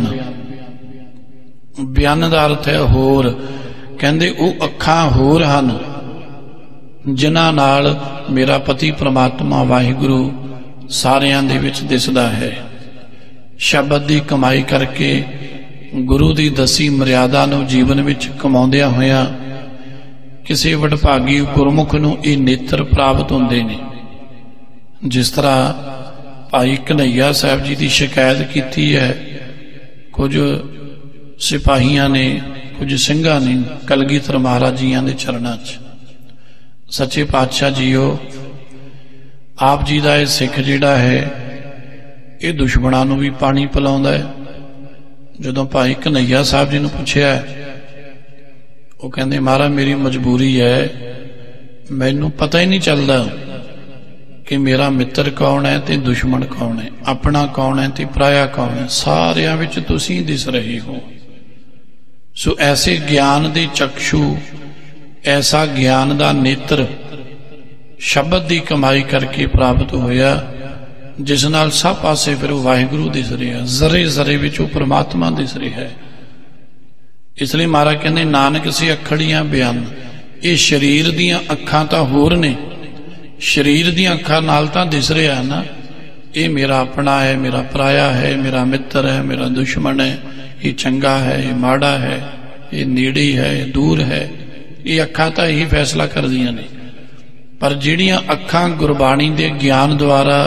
बयान दा अर्थ है होर। कहंदे वो अखां होर हन जिन्हां नाल मेरा पति परमात्मा वाहिगुरु सारियां दे विच दिसदा है। शब्द दी कमाई करके गुरु दी दसी मर्यादा नूं जीवन विच कमाउंदियां होइयां किसी वडभागी गुरमुख नूं इह नेत्र प्राप्त हुंदे ने। जिस तरह भाई कन्हैया साहब जी की शिकायत की है, कुछ सिपाहियां ने, कुछ सिंघां ने कलगीधर महाराज जी के चरणों च, सच्चे पातशाह जीओ आप जी का यह सिख जिहड़ा है ये दुश्मनां नूं भी पानी पिलाउंदा है। जदों भाई कन्हैया साहब जी नूं पुछया, वो कहंदे महाराज मेरी मजबूरी है, मैनूं पता ही नहीं चलता कि मेरा मित्र कौन है ते दुश्मन कौन है, अपना कौन है ते पराया कौन है, सारियां विच तुसीं दिस रहे हो। सो ऐसे ज्ञान दे चक्षु, ऐसा ज्ञान दा नेत्र शब्द की कमाई करके प्राप्त होया, जिस नाल सब पासे फिर वाहिगुरु दिस रहा, जरे जरे विच परमात्मा दिस रहा है। इसलिए महाराज कहते नानक से अखड़ियां बयान। ये शरीर दियां अखां तां होर ने, शरीर दियां अखां नाल तां दिस रहा है ना, ये मेरा अपना है, मेरा पराया है, मेरा मित्र है, मेरा दुश्मन है, ये चंगा है, ये माड़ा है, ये नेड़े है, ये दूर है। ये अखां तां यही फैसला कर दियां ने। पर जिहड़ियां अखां गुरबाणी दे ज्ञान द्वारा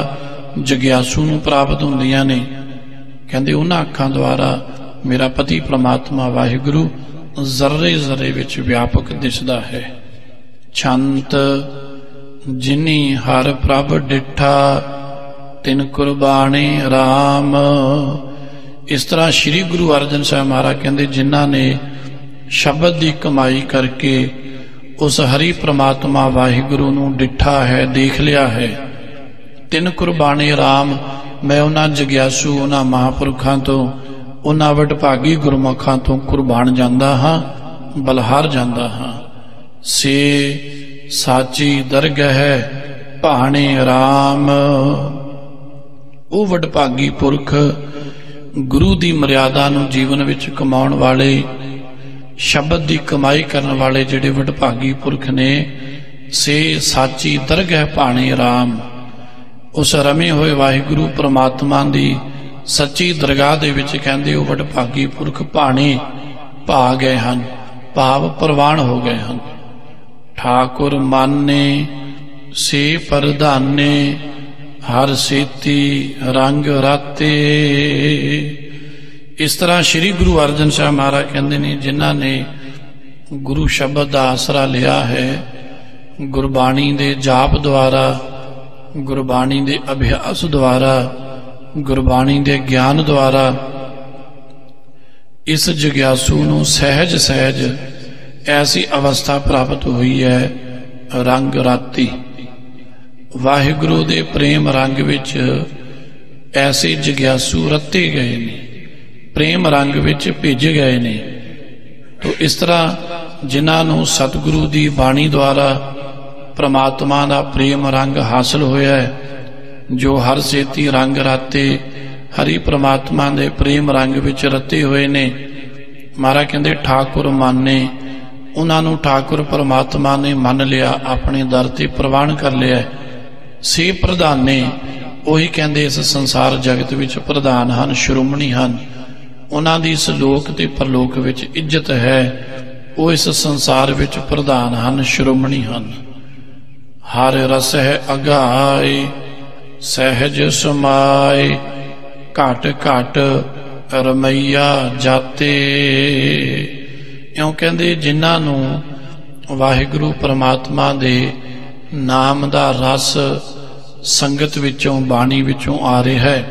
ਜਗਿਆਸੂ ਨੂੰ ਪ੍ਰਾਪਤ ਹੁੰਦੀਆਂ ਨੇ। ਕਹਿੰਦੇ ਉਹਨਾਂ ਅੱਖਾਂ ਦੁਆਰਾ ਮੇਰਾ ਪਤੀ ਪ੍ਰਮਾਤਮਾ ਵਾਹਿਗੁਰੂ ਜ਼ਰਰੇ ਜ਼ਰਰੇ ਵਿੱਚ ਵਿਆਪਕ ਦਿਸਦਾ ਹੈ। ਛੰਤ ਜਿਨੀ ਹਰ ਪ੍ਰਭ ਡਿਠਾ ਤਿਨ ਕੁਰਬਾਨੀ ਰਾਮ। ਇਸ ਤਰ੍ਹਾਂ ਸ੍ਰੀ ਗੁਰੂ ਅਰਜਨ ਸਾਹਿਬ ਮਹਾਰਾਜ ਕਹਿੰਦੇ ਜਿਨ੍ਹਾਂ ਨੇ ਸ਼ਬਦ ਦੀ ਕਮਾਈ ਕਰਕੇ ਉਸ ਹਰੀ ਪ੍ਰਮਾਤਮਾ ਵਾਹਿਗੁਰੂ ਨੂੰ ਡਿਠਾ ਹੈ, ਦੇਖ ਲਿਆ ਹੈ। ਤਿਨ ਕੁਰਬਾਨੀ ਰਾਮ, ਮੈਂ ਉਹਨਾਂ ਜਗਿਆਸੂ, ਉਹਨਾਂ ਮਹਾਂਪੁਰਖਾਂ ਤੋਂ, ਉਹਨਾਂ ਵਡਭਾਗੀ ਗੁਰਮੁਖਾਂ ਤੋਂ ਕੁਰਬਾਨ ਜਾਂਦਾ ਹਾਂ, ਬਲਹਾਰ ਜਾਂਦਾ ਹਾਂ। ਸੇ ਸਾਚੀ ਦਰਗਹਿ ਭਾਣੇ ਰਾਮ। ਉਹ ਵਡਭਾਗੀ ਪੁਰਖ, ਗੁਰੂ ਦੀ ਮਰਿਆਦਾ ਨੂੰ ਜੀਵਨ ਵਿੱਚ ਕਮਾਉਣ ਵਾਲੇ, ਸ਼ਬਦ ਦੀ ਕਮਾਈ ਕਰਨ ਵਾਲੇ ਜਿਹੜੇ ਵਡਭਾਗੀ ਪੁਰਖ ਨੇ, ਸੇ ਸਾਚੀ ਦਰਗਹਿ ਭਾਣੇ ਰਾਮ। ਉਸ ਰਮੇ ਹੋਏ ਵਾਹਿਗੁਰੂ ਪ੍ਰਮਾਤਮਾ ਦੀ ਸੱਚੀ ਦਰਗਾਹ ਦੇ ਵਿੱਚ ਕਹਿੰਦੇ ਉਹ ਵਡਭਾਗੀ ਪੁਰਖ ਭਾਣੇ ਭਾ ਗਏ ਹਨ, ਭਾਵ ਪ੍ਰਵਾਨ ਹੋ ਗਏ ਹਨ। ਠਾਕੁਰ ਮਾਨੇ ਸੇ ਪ੍ਰਧਾਨੇ ਹਰ ਸੇਤੀ ਰੰਗ ਰਾਤੇ। ਇਸ ਤਰ੍ਹਾਂ ਸ੍ਰੀ ਗੁਰੂ ਅਰਜਨ ਸਾਹਿਬ ਮਹਾਰਾਜ ਕਹਿੰਦੇ ਨੇ ਜਿਨ੍ਹਾਂ ਨੇ ਗੁਰੂ ਸ਼ਬਦ ਦਾ ਆਸਰਾ ਲਿਆ ਹੈ, ਗੁਰਬਾਣੀ ਦੇ ਜਾਪ ਦੁਆਰਾ, ਗੁਰਬਾਣੀ ਦੇ ਅਭਿਆਸ ਦੁਆਰਾ, ਗੁਰਬਾਣੀ ਦੇ ਗਿਆਨ ਦੁਆਰਾ ਇਸ ਜਗਿਆਸੂ ਨੂੰ ਸਹਿਜ ਸਹਿਜ ਐਸੀ ਅਵਸਥਾ ਪ੍ਰਾਪਤ ਹੋਈ ਹੈ, ਰੰਗ ਰਾਤੀ। ਵਾਹਿਗੁਰੂ ਦੇ ਪ੍ਰੇਮ ਰੰਗ ਵਿੱਚ ਐਸੇ ਜਗਿਆਸੂ ਰੱਤੇ ਗਏ ਨੇ, ਪ੍ਰੇਮ ਰੰਗ ਵਿੱਚ ਭਿੱਜ ਗਏ ਨੇ। ਤੋ ਇਸ ਤਰ੍ਹਾਂ ਜਿਨ੍ਹਾਂ ਨੂੰ ਸਤਿਗੁਰੂ ਦੀ ਬਾਣੀ ਦੁਆਰਾ ਪ੍ਰਮਾਤਮਾ ਦਾ ਪ੍ਰੇਮ ਰੰਗ ਹਾਸਲ ਹੋਇਆ ਹੈ, ਜੋ ਹਰ ਸੇਤੀ ਰੰਗ ਰਾਤੇ ਹਰੀ ਪ੍ਰਮਾਤਮਾ ਦੇ ਪ੍ਰੇਮ ਰੰਗ ਵਿੱਚ ਰੱਤੇ ਹੋਏ ਨੇ। ਮਹਾਰਾਜ ਕਹਿੰਦੇ ਠਾਕੁਰ ਮਾਨੇ, ਉਹਨਾਂ ਨੂੰ ਠਾਕੁਰ ਪ੍ਰਮਾਤਮਾ ਨੇ ਮੰਨ ਲਿਆ, ਆਪਣੇ ਦਰ ਤੇ ਪ੍ਰਵਾਨ ਕਰ ਲਿਆ। ਸੇ ਪ੍ਰਧਾਨੇ, ਉਹੀ ਕਹਿੰਦੇ ਇਸ ਸੰਸਾਰ ਜਗਤ ਵਿੱਚ ਪ੍ਰਧਾਨ ਹਨ, ਸ਼੍ਰੋਮਣੀ ਹਨ, ਉਹਨਾਂ ਦੀ ਇਸ ਲੋਕ ਤੇ ਪਰਲੋਕ ਵਿੱਚ ਇੱਜ਼ਤ ਹੈ, ਉਹ ਇਸ ਸੰਸਾਰ ਵਿੱਚ ਪ੍ਰਧਾਨ ਹਨ, ਸ਼੍ਰੋਮਣੀ ਹਨ। ਹਰ ਰਸ ਹੈ ਅਗਾਏ ਸਹਿਜ ਸਮਾਏ ਘਟ ਘਟ ਰਮਈਆ ਜਾਤੇ। ਇਉਂ ਕਹਿੰਦੇ ਜਿਨ੍ਹਾਂ ਨੂੰ ਵਾਹਿਗੁਰੂ ਪ੍ਰਮਾਤਮਾ ਦੇ ਨਾਮ ਦਾ ਰਸ ਸੰਗਤ ਵਿੱਚੋਂ, ਬਾਣੀ ਵਿੱਚੋਂ ਆ ਰਿਹਾ ਹੈ,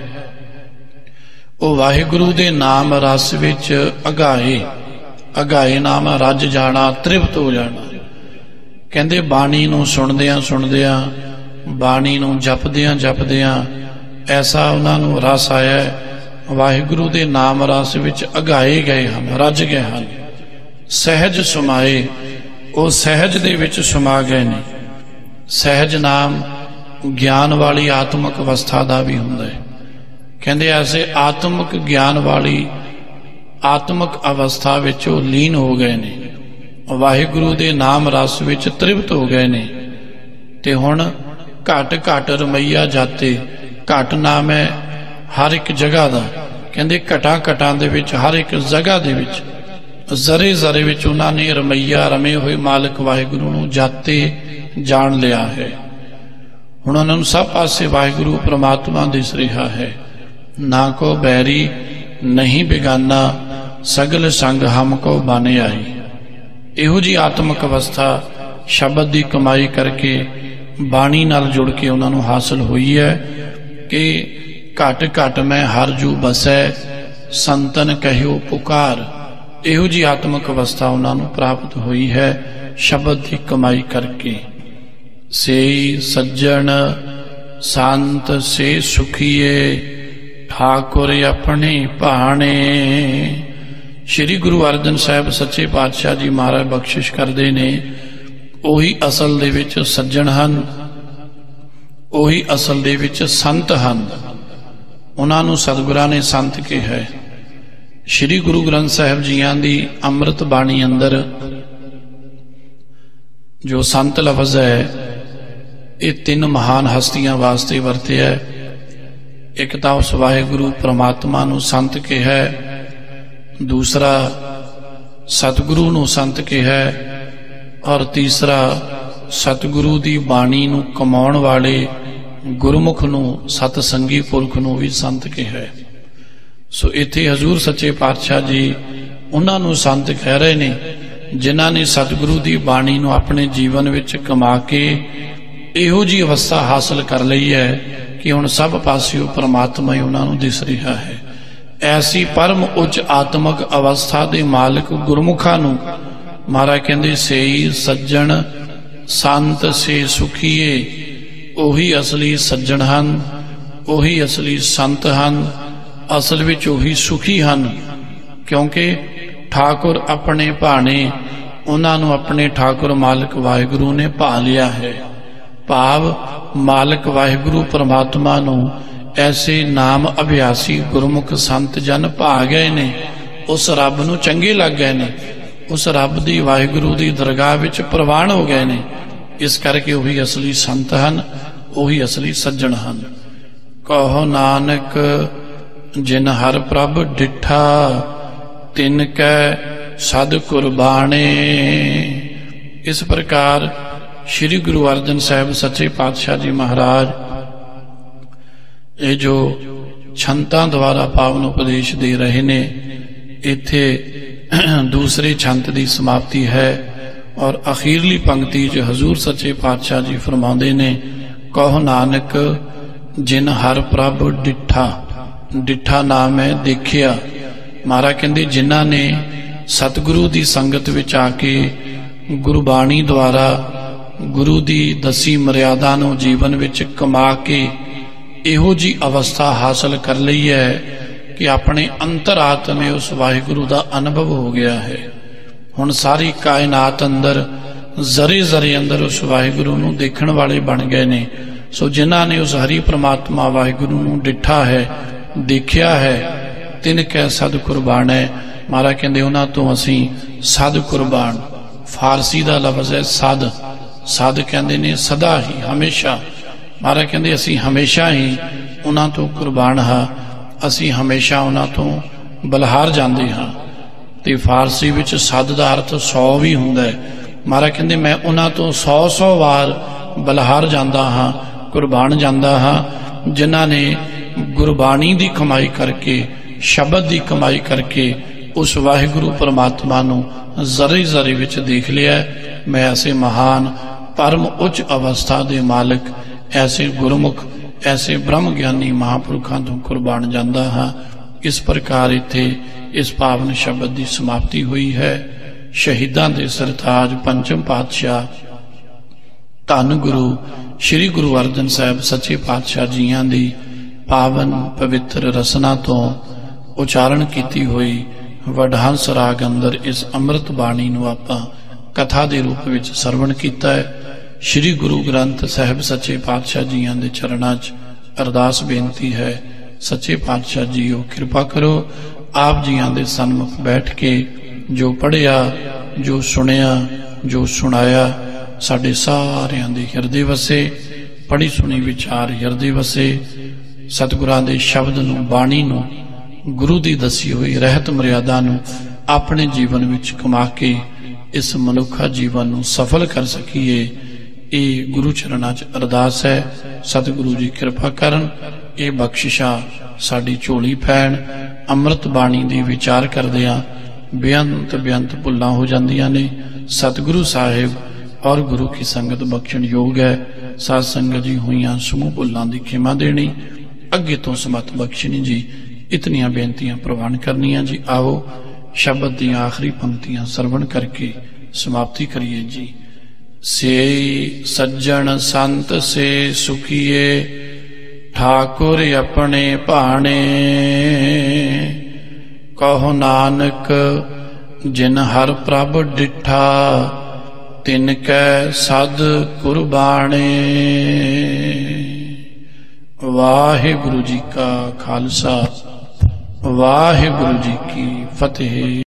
ਉਹ ਵਾਹਿਗੁਰੂ ਦੇ ਨਾਮ ਰਸ ਵਿੱਚ ਅਗਾਏ, ਅਗਾਏ ਨਾਮ ਰੱਜ ਜਾਣਾ, ਤ੍ਰਿਪਤ ਹੋ ਜਾਣਾ। ਕਹਿੰਦੇ ਬਾਣੀ ਨੂੰ ਸੁਣਦਿਆਂ ਸੁਣਦਿਆਂ, ਬਾਣੀ ਨੂੰ ਜਪਦਿਆਂ ਜਪਦਿਆਂ ਐਸਾ ਉਹਨਾਂ ਨੂੰ ਰਸ ਆਇਆ, ਵਾਹਿਗੁਰੂ ਦੇ ਨਾਮ ਰਸ ਵਿੱਚ ਅਗਾਏ ਗਏ ਹਨ, ਰੱਜ ਗਏ ਹਨ। ਸਹਿਜ ਸਮਾਏ, ਉਹ ਸਹਿਜ ਦੇ ਵਿੱਚ ਸਮਾ ਗਏ ਨੇ। ਸਹਿਜ ਨਾਮ ਗਿਆਨ ਵਾਲੀ ਆਤਮਿਕ ਅਵਸਥਾ ਦਾ ਵੀ ਹੁੰਦਾ ਹੈ। ਕਹਿੰਦੇ ਐਸੇ ਆਤਮਿਕ ਗਿਆਨ ਵਾਲੀ ਆਤਮਿਕ ਅਵਸਥਾ ਵਿੱਚ ਉਹ ਲੀਨ ਹੋ ਗਏ ਨੇ, ਵਾਹਿਗੁਰੂ ਦੇ ਨਾਮ ਰਸ ਵਿੱਚ ਤ੍ਰਿਪਤ ਹੋ ਗਏ ਨੇ। ਤੇ ਹੁਣ ਘਟ ਘਟ ਰਮਈਆ ਜਾਤੇ, ਘਟ ਨਾਮ ਹੈ ਹਰ ਇੱਕ ਜਗ੍ਹਾ ਦਾ। ਕਹਿੰਦੇ ਘਟਾਂ ਘਟਾਂ ਦੇ ਵਿੱਚ, ਹਰ ਇੱਕ ਜਗ੍ਹਾ ਦੇ ਵਿੱਚ, ਜ਼ਰੇ ਜ਼ਰੇ ਵਿੱਚ ਉਹਨਾਂ ਨੇ ਰਮਈਆ, ਰਮੇ ਹੋਏ ਮਾਲਕ ਵਾਹਿਗੁਰੂ ਨੂੰ ਜਾਤੇ ਜਾਣ ਲਿਆ ਹੈ। ਹੁਣ ਉਹਨਾਂ ਨੂੰ ਸਭ ਪਾਸੇ ਵਾਹਿਗੁਰੂ ਪ੍ਰਮਾਤਮਾ ਦਿਸ ਰਿਹਾ ਹੈ। ਨਾ ਕੋ ਬੈਰੀ ਨਹੀਂ ਬਿਗਾਨਾ ਸਗਲ ਸੰਗ ਹਮ ਕੋ ਬਾਨੇ ਆਈ। ਇਹੋ ਜੀ ਆਤਮਿਕ ਅਵਸਥਾ ਸ਼ਬਦ ਦੀ ਕਮਾਈ ਕਰਕੇ, ਬਾਣੀ ਨਾਲ ਜੁੜ ਕੇ ਉਹਨਾਂ ਨੂੰ ਹਾਸਲ ਹੋਈ ਹੈ ਕਿ ਘਟ ਘਟ ਮੈਂ ਹਰ ਜੂ ਬਸੈ ਸੰਤਨ ਕਹਿਓ ਪੁਕਾਰ। ਇਹੋ ਜੀ ਆਤਮਿਕ ਅਵਸਥਾ ਉਹਨਾਂ ਨੂੰ ਪ੍ਰਾਪਤ ਹੋਈ ਹੈ ਸ਼ਬਦ ਦੀ ਕਮਾਈ ਕਰਕੇ। ਸੇ ਸੱਜਣ ਸੰਤ ਸੇ ਸੁਖੀਏ ਠਾਕੁਰ ਆਪਣੇ ਭਾਣੇ। ਸ੍ਰੀ ਗੁਰੂ ਅਰਜਨ ਸਾਹਿਬ ਸੱਚੇ ਪਾਤਸ਼ਾਹ ਜੀ ਮਹਾਰਾਜ ਬਖਸ਼ਿਸ਼ ਕਰਦੇ ਨੇ, ਉਹੀ ਅਸਲ ਦੇ ਵਿੱਚ ਸੱਜਣ ਹਨ, ਉਹੀ ਅਸਲ ਦੇ ਵਿੱਚ ਸੰਤ ਹਨ। ਉਹਨਾਂ ਨੂੰ ਸਤਿਗੁਰਾਂ ਨੇ ਸੰਤ ਕਿਹਾ ਹੈ। ਸ੍ਰੀ ਗੁਰੂ ਗ੍ਰੰਥ ਸਾਹਿਬ ਜੀਆਂ ਦੀ ਅੰਮ੍ਰਿਤ ਬਾਣੀ ਅੰਦਰ ਜੋ ਸੰਤ ਲਫ਼ਜ਼ ਹੈ, ਇਹ ਤਿੰਨ ਮਹਾਨ ਹਸਤੀਆਂ ਵਾਸਤੇ ਵਰਤਿਆ। ਇੱਕ ਤਾਂ ਉਸ ਵਾਹਿਗੁਰੂ ਪ੍ਰਮਾਤਮਾ ਨੂੰ ਸੰਤ ਕਿਹਾ, ਦੂਸਰਾ ਸਤਿਗੁਰੂ ਨੂੰ ਸੰਤ ਕਿਹਾ, ਔਰ ਤੀਸਰਾ ਸਤਿਗੁਰੂ ਦੀ ਬਾਣੀ ਨੂੰ ਕਮਾਉਣ ਵਾਲੇ ਗੁਰਮੁਖ ਨੂੰ ਸਤਸੰਗੀ ਪੁਰਖ ਨੂੰ ਵੀ ਸੰਤ ਕਿਹਾ। ਸੋ ਇੱਥੇ ਹਜ਼ੂਰ ਸੱਚੇ ਪਾਤਸ਼ਾਹ ਜੀ ਉਹਨਾਂ ਨੂੰ ਸੰਤ ਕਹਿ ਰਹੇ ਨੇ ਜਿਨ੍ਹਾਂ ਨੇ ਸਤਿਗੁਰੂ ਦੀ ਬਾਣੀ ਨੂੰ ਆਪਣੇ ਜੀਵਨ ਵਿੱਚ ਕਮਾ ਕੇ ਇਹੋ ਜਿਹੀ ਅਵਸਥਾ ਹਾਸਲ ਕਰ ਲਈ ਹੈ ਕਿ ਹੁਣ ਸਭ ਪਾਸਿਓਂ ਪਰਮਾਤਮਾ ਹੀ ਉਹਨਾਂ ਨੂੰ ਦਿਸ ਰਿਹਾ ਹੈ। ਐਸੀ ਪਰਮ ਉੱਚ ਆਤਮਿਕ ਅਵਸਥਾ ਦੇ ਮਾਲਕ ਗੁਰਮੁਖਾਂ ਨੂੰ ਮਹਾਰਾਜ ਕਹਿੰਦੇ ਸੇਈ ਸੱਜਣ ਸੰਤ ਸੇ ਸੁਖੀਏ, ਉਹੀ ਅਸਲੀ ਸੱਜਣ ਹਨ, ਉਹੀ ਅਸਲੀ ਸੰਤ ਹਨ, ਅਸਲ ਵਿੱਚ ਉਹੀ ਸੁਖੀ ਹਨ। ਕਿਉਂਕਿ ਠਾਕੁਰ ਆਪਣੇ ਭਾਣੇ ਉਹਨਾਂ ਨੂੰ ਆਪਣੇ ਠਾਕੁਰ ਮਾਲਕ ਵਾਹਿਗੁਰੂ ਨੇ ਭਾ ਲਿਆ ਹੈ। ਭਾਵ ਮਾਲਕ ਵਾਹਿਗੁਰੂ ਪਰਮਾਤਮਾ ਨੂੰ ਐਸੇ ਨਾਮ ਅਭਿਆਸੀ ਗੁਰਮੁਖ ਸੰਤ ਜਨ ਭਾ ਗਏ ਨੇ, ਉਸ ਰੱਬ ਨੂੰ ਚੰਗੇ ਲੱਗ ਗਏ ਨੇ, ਉਸ ਰੱਬ ਦੀ ਵਾਹਿਗੁਰੂ ਦੀ ਦਰਗਾਹ ਵਿੱਚ ਪ੍ਰਵਾਨ ਹੋ ਗਏ ਨੇ। ਇਸ ਕਰਕੇ ਉਹੀ ਅਸਲੀ ਸੰਤ ਹਨ, ਉਹੀ ਅਸਲੀ ਸੱਜਣ ਹਨ। ਕਹੋ ਨਾਨਕ ਜਿਨ ਹਰ ਪ੍ਰਭ ਡਿਠਾ, ਤਿਨ ਕੈ ਸਦ ਕੁਰਬਾਣੇ। ਇਸ ਪ੍ਰਕਾਰ ਸ਼੍ਰੀ ਗੁਰੂ ਅਰਜਨ ਸਾਹਿਬ ਸੱਚੇ ਪਾਤਸ਼ਾਹ ਜੀ ਮਹਾਰਾਜ ਇਹ ਜੋ ਛੰਤਾਂ ਦੁਆਰਾ ਪਾਵਨ ਉਪਦੇਸ਼ ਦੇ ਰਹੇ ਨੇ, ਇੱਥੇ ਦੂਸਰੇ ਛੰਤ ਦੀ ਸਮਾਪਤੀ ਹੈ ਔਰ ਅਖੀਰਲੀ ਪੰਕਤੀ 'ਚ ਹਜ਼ੂਰ ਸੱਚੇ ਪਾਤਸ਼ਾਹ ਜੀ ਫਰਮਾਉਂਦੇ ਨੇ ਕਹੋ ਨਾਨਕ ਜਿਨ ਹਰ ਪ੍ਰਭ ਡਿਠਾ। ਡਿਠਾ ਨਾਮ ਹੈ ਦੇਖਿਆ। ਮਹਾਰਾਜ ਕਹਿੰਦੇ ਜਿਨ੍ਹਾਂ ਨੇ ਸਤਿਗੁਰੂ ਦੀ ਸੰਗਤ ਵਿੱਚ ਆ ਕੇ ਗੁਰਬਾਣੀ ਦੁਆਰਾ ਗੁਰੂ ਦੀ ਦਸੀ ਮਰਿਆਦਾ ਨੂੰ ਜੀਵਨ ਵਿੱਚ ਕਮਾ ਕੇ ਇਹੋ ਜੀ ਅਵਸਥਾ ਹਾਸਲ ਕਰ ਲਈ ਹੈ ਕਿ ਆਪਣੇ ਅੰਤਰਾਤਮੇ ਉਸ ਵਾਹਿਗੁਰੂ ਦਾ ਅਨੁਭਵ ਹੋ ਗਿਆ ਹੈ। ਹੁਣ ਸਾਰੀ ਕਾਇਨਾਤ ਅੰਦਰ ਜ਼ਰੇ ਜ਼ਰੇ ਅੰਦਰ ਉਸ ਵਾਹਿਗੁਰੂ ਨੂੰ ਦੇਖਣ ਵਾਲੇ ਬਣ ਗਏ ਨੇ। ਸੋ ਜਿਨ੍ਹਾਂ ਨੇ ਉਸ ਹਰੀ ਪ੍ਰਮਾਤਮਾ ਵਾਹਿਗੁਰੂ ਨੂੰ ਡਿਠਾ ਹੈ, ਦੇਖਿਆ ਹੈ, ਤਿਨ ਕੈ ਸਦ ਕੁਰਬਾਨ ਹੈ। ਮਹਾਰਾਜ ਕਹਿੰਦੇ ਉਹਨਾਂ ਤੋਂ ਅਸੀਂ ਸਦ ਕੁਰਬਾਨ, ਫਾਰਸੀ ਦਾ ਲਫ਼ਜ਼ ਹੈ ਸਦ। ਸਦ ਕਹਿੰਦੇ ਨੇ ਸਦਾ ਹੀ, ਹਮੇਸ਼ਾ। ਮਹਾਰਾਜ ਕਹਿੰਦੇ ਅਸੀਂ ਹਮੇਸ਼ਾ ਹੀ ਉਹਨਾਂ ਤੋਂ ਕੁਰਬਾਨ ਹਾਂ, ਅਸੀਂ ਹਮੇਸ਼ਾ ਉਹਨਾਂ ਤੋਂ ਬਲਿਹਾਰ ਜਾਂਦੇ ਹਾਂ। ਤੇ ਫਾਰਸੀ ਵਿੱਚ ਸਦ ਦਾ ਅਰਥ 100 ਵੀ ਹੁੰਦਾ ਹੈ। ਮਹਾਰਾਜ ਕਹਿੰਦੇ ਮੈਂ ਉਹਨਾਂ ਤੋਂ 100 ਵਾਰ ਬਲਿਹਾਰ ਜਾਂਦਾ ਹਾਂ, ਕੁਰਬਾਨ ਜਾਂਦਾ ਹਾਂ, ਜਿਨ੍ਹਾਂ ਨੇ ਗੁਰਬਾਣੀ ਦੀ ਕਮਾਈ ਕਰਕੇ, ਸ਼ਬਦ ਦੀ ਕਮਾਈ ਕਰਕੇ ਉਸ ਵਾਹਿਗੁਰੂ ਪਰਮਾਤਮਾ ਨੂੰ ਜ਼ਰੇ ਜ਼ਰੇ ਵਿੱਚ ਦੇਖ ਲਿਆ। ਮੈਂ ਐਸੇ ਮਹਾਨ ਪਰਮ ਉੱਚ ਅਵਸਥਾ ਦੇ ਮਾਲਕ, ਐਸੇ ਗੁਰਮੁਖ, ਐਸੇ ਬ੍ਰਹਮ ਗਿਆਨੀ ਮਹਾਂਪੁਰਖਾਂ ਤੋਂ ਕੁਰਬਾਨ ਜਾਂਦਾ ਹਾਂ। ਇਸ ਪ੍ਰਕਾਰ ਇੱਥੇ ਇਸ ਪਾਵਨ ਸ਼ਬਦ ਦੀ ਸਮਾਪਤੀ ਹੋਈ ਹੈ। ਸ਼ਹੀਦਾਂ ਦੇ ਸਰਤਾਜ ਪੰਚਮ ਪਾਤਸ਼ਾਹ ਧੰਨ ਗੁਰੂ ਸ਼੍ਰੀ ਗੁਰੂ ਅਰਜਨ ਸਾਹਿਬ ਸੱਚੇ ਪਾਤਸ਼ਾਹ ਜੀਆਂ ਦੀ ਪਾਵਨ ਪਵਿੱਤਰ ਰਸਨਾ ਤੋਂ ਉਚਾਰਨ ਕੀਤੀ ਹੋਈ ਵਡਹੰਸ ਰਾਗ ਅੰਦਰ ਇਸ ਅੰਮ੍ਰਿਤ ਬਾਣੀ ਨੂੰ ਆਪਾਂ ਕਥਾ ਦੇ ਰੂਪ ਵਿੱਚ ਸਰਵਣ ਕੀਤਾ ਹੈ। ਸ਼੍ਰੀ ਗੁਰੂ ਗ੍ਰੰਥ ਸਾਹਿਬ ਸੱਚੇ ਪਾਤਸ਼ਾਹ ਜੀਆਂ ਦੇ ਚਰਨਾਂ 'ਚ ਅਰਦਾਸ ਬੇਨਤੀ ਹੈ, ਸੱਚੇ ਪਾਤਸ਼ਾਹ ਜੀਓ ਕਿਰਪਾ ਕਰੋ, ਆਪ ਜੀਆਂ ਦੇ ਸਨਮੁਖ ਬੈਠ ਕੇ ਜੋ ਪੜ੍ਹਿਆ, ਜੋ ਸੁਣਿਆ, ਜੋ ਸੁਣਾਇਆ ਸਾਡੇ ਸਾਰਿਆਂ ਦੇ ਹਿਰਦੇ ਵਸੇ, ਪੜ੍ਹੀ ਸੁਣੀ ਵਿਚਾਰ ਹਿਰਦੇ ਵਸੇ। ਸਤਿਗੁਰਾਂ ਦੇ ਸ਼ਬਦ ਨੂੰ, ਬਾਣੀ ਨੂੰ, ਗੁਰੂ ਦੀ ਦਸੀ ਹੋਈ ਰਹਿਤ ਮਰਿਆਦਾ ਨੂੰ ਆਪਣੇ ਜੀਵਨ ਵਿੱਚ ਕਮਾ ਕੇ ਇਸ ਮਨੁੱਖਾ ਜੀਵਨ ਨੂੰ ਸਫਲ ਕਰ ਸਕੀਏ। ਇਹ ਗੁਰੂ ਚਰਨਾਂ 'ਚ ਅਰਦਾਸ ਹੈ। ਸਤਿਗੁਰੂ ਜੀ ਕਿਰਪਾ ਕਰਨ, ਇਹ ਬਖਸ਼ਿਸ਼ਾਂ ਸਾਡੀ ਝੋਲੀ ਪੈਣ। ਅੰਮ੍ਰਿਤ ਬਾਣੀ ਦੀ ਵਿਚਾਰ ਕਰਦਿਆਂ ਬੇਅੰਤ ਭੁੱਲਾਂ ਹੋ ਜਾਂਦੀਆਂ ਨੇ। ਸਤਿਗੁਰੂ ਸਾਹਿਬ ਔਰ ਗੁਰੂ ਕੀ ਸੰਗਤ ਬਖਸ਼ਣ ਯੋਗ ਹੈ। ਸਾਧ ਸੰਗਤ ਜੀ ਹੋਈਆਂ ਸਮੂਹ ਭੁੱਲਾਂ ਦੀ ਖਿਮਾ ਦੇਣੀ, ਅੱਗੇ ਤੋਂ ਸਮਤ ਬਖਸ਼ਣੀ ਜੀ। ਇਤਨੀਆਂ ਬੇਨਤੀਆਂ ਪ੍ਰਵਾਨ ਕਰਨੀਆਂ ਜੀ। ਆਓ ਸ਼ਬਦ ਦੀਆਂ ਆਖਰੀ ਪੰਕਤੀਆਂ ਸਰਵਣ ਕਰਕੇ ਸਮਾਪਤੀ ਕਰੀਏ ਜੀ। ਸੇ ਸੱਜਣ ਸੰਤ ਸੇ ਸੁਖੀਏ, ਠਾकुर अपने भाणे। कहो नानक जिन हर प्रभ डिठा, तिनकै सद कुर्बाणे। वाहिगुरु जी का खालसा, वाहिगुरु जी की फतेह।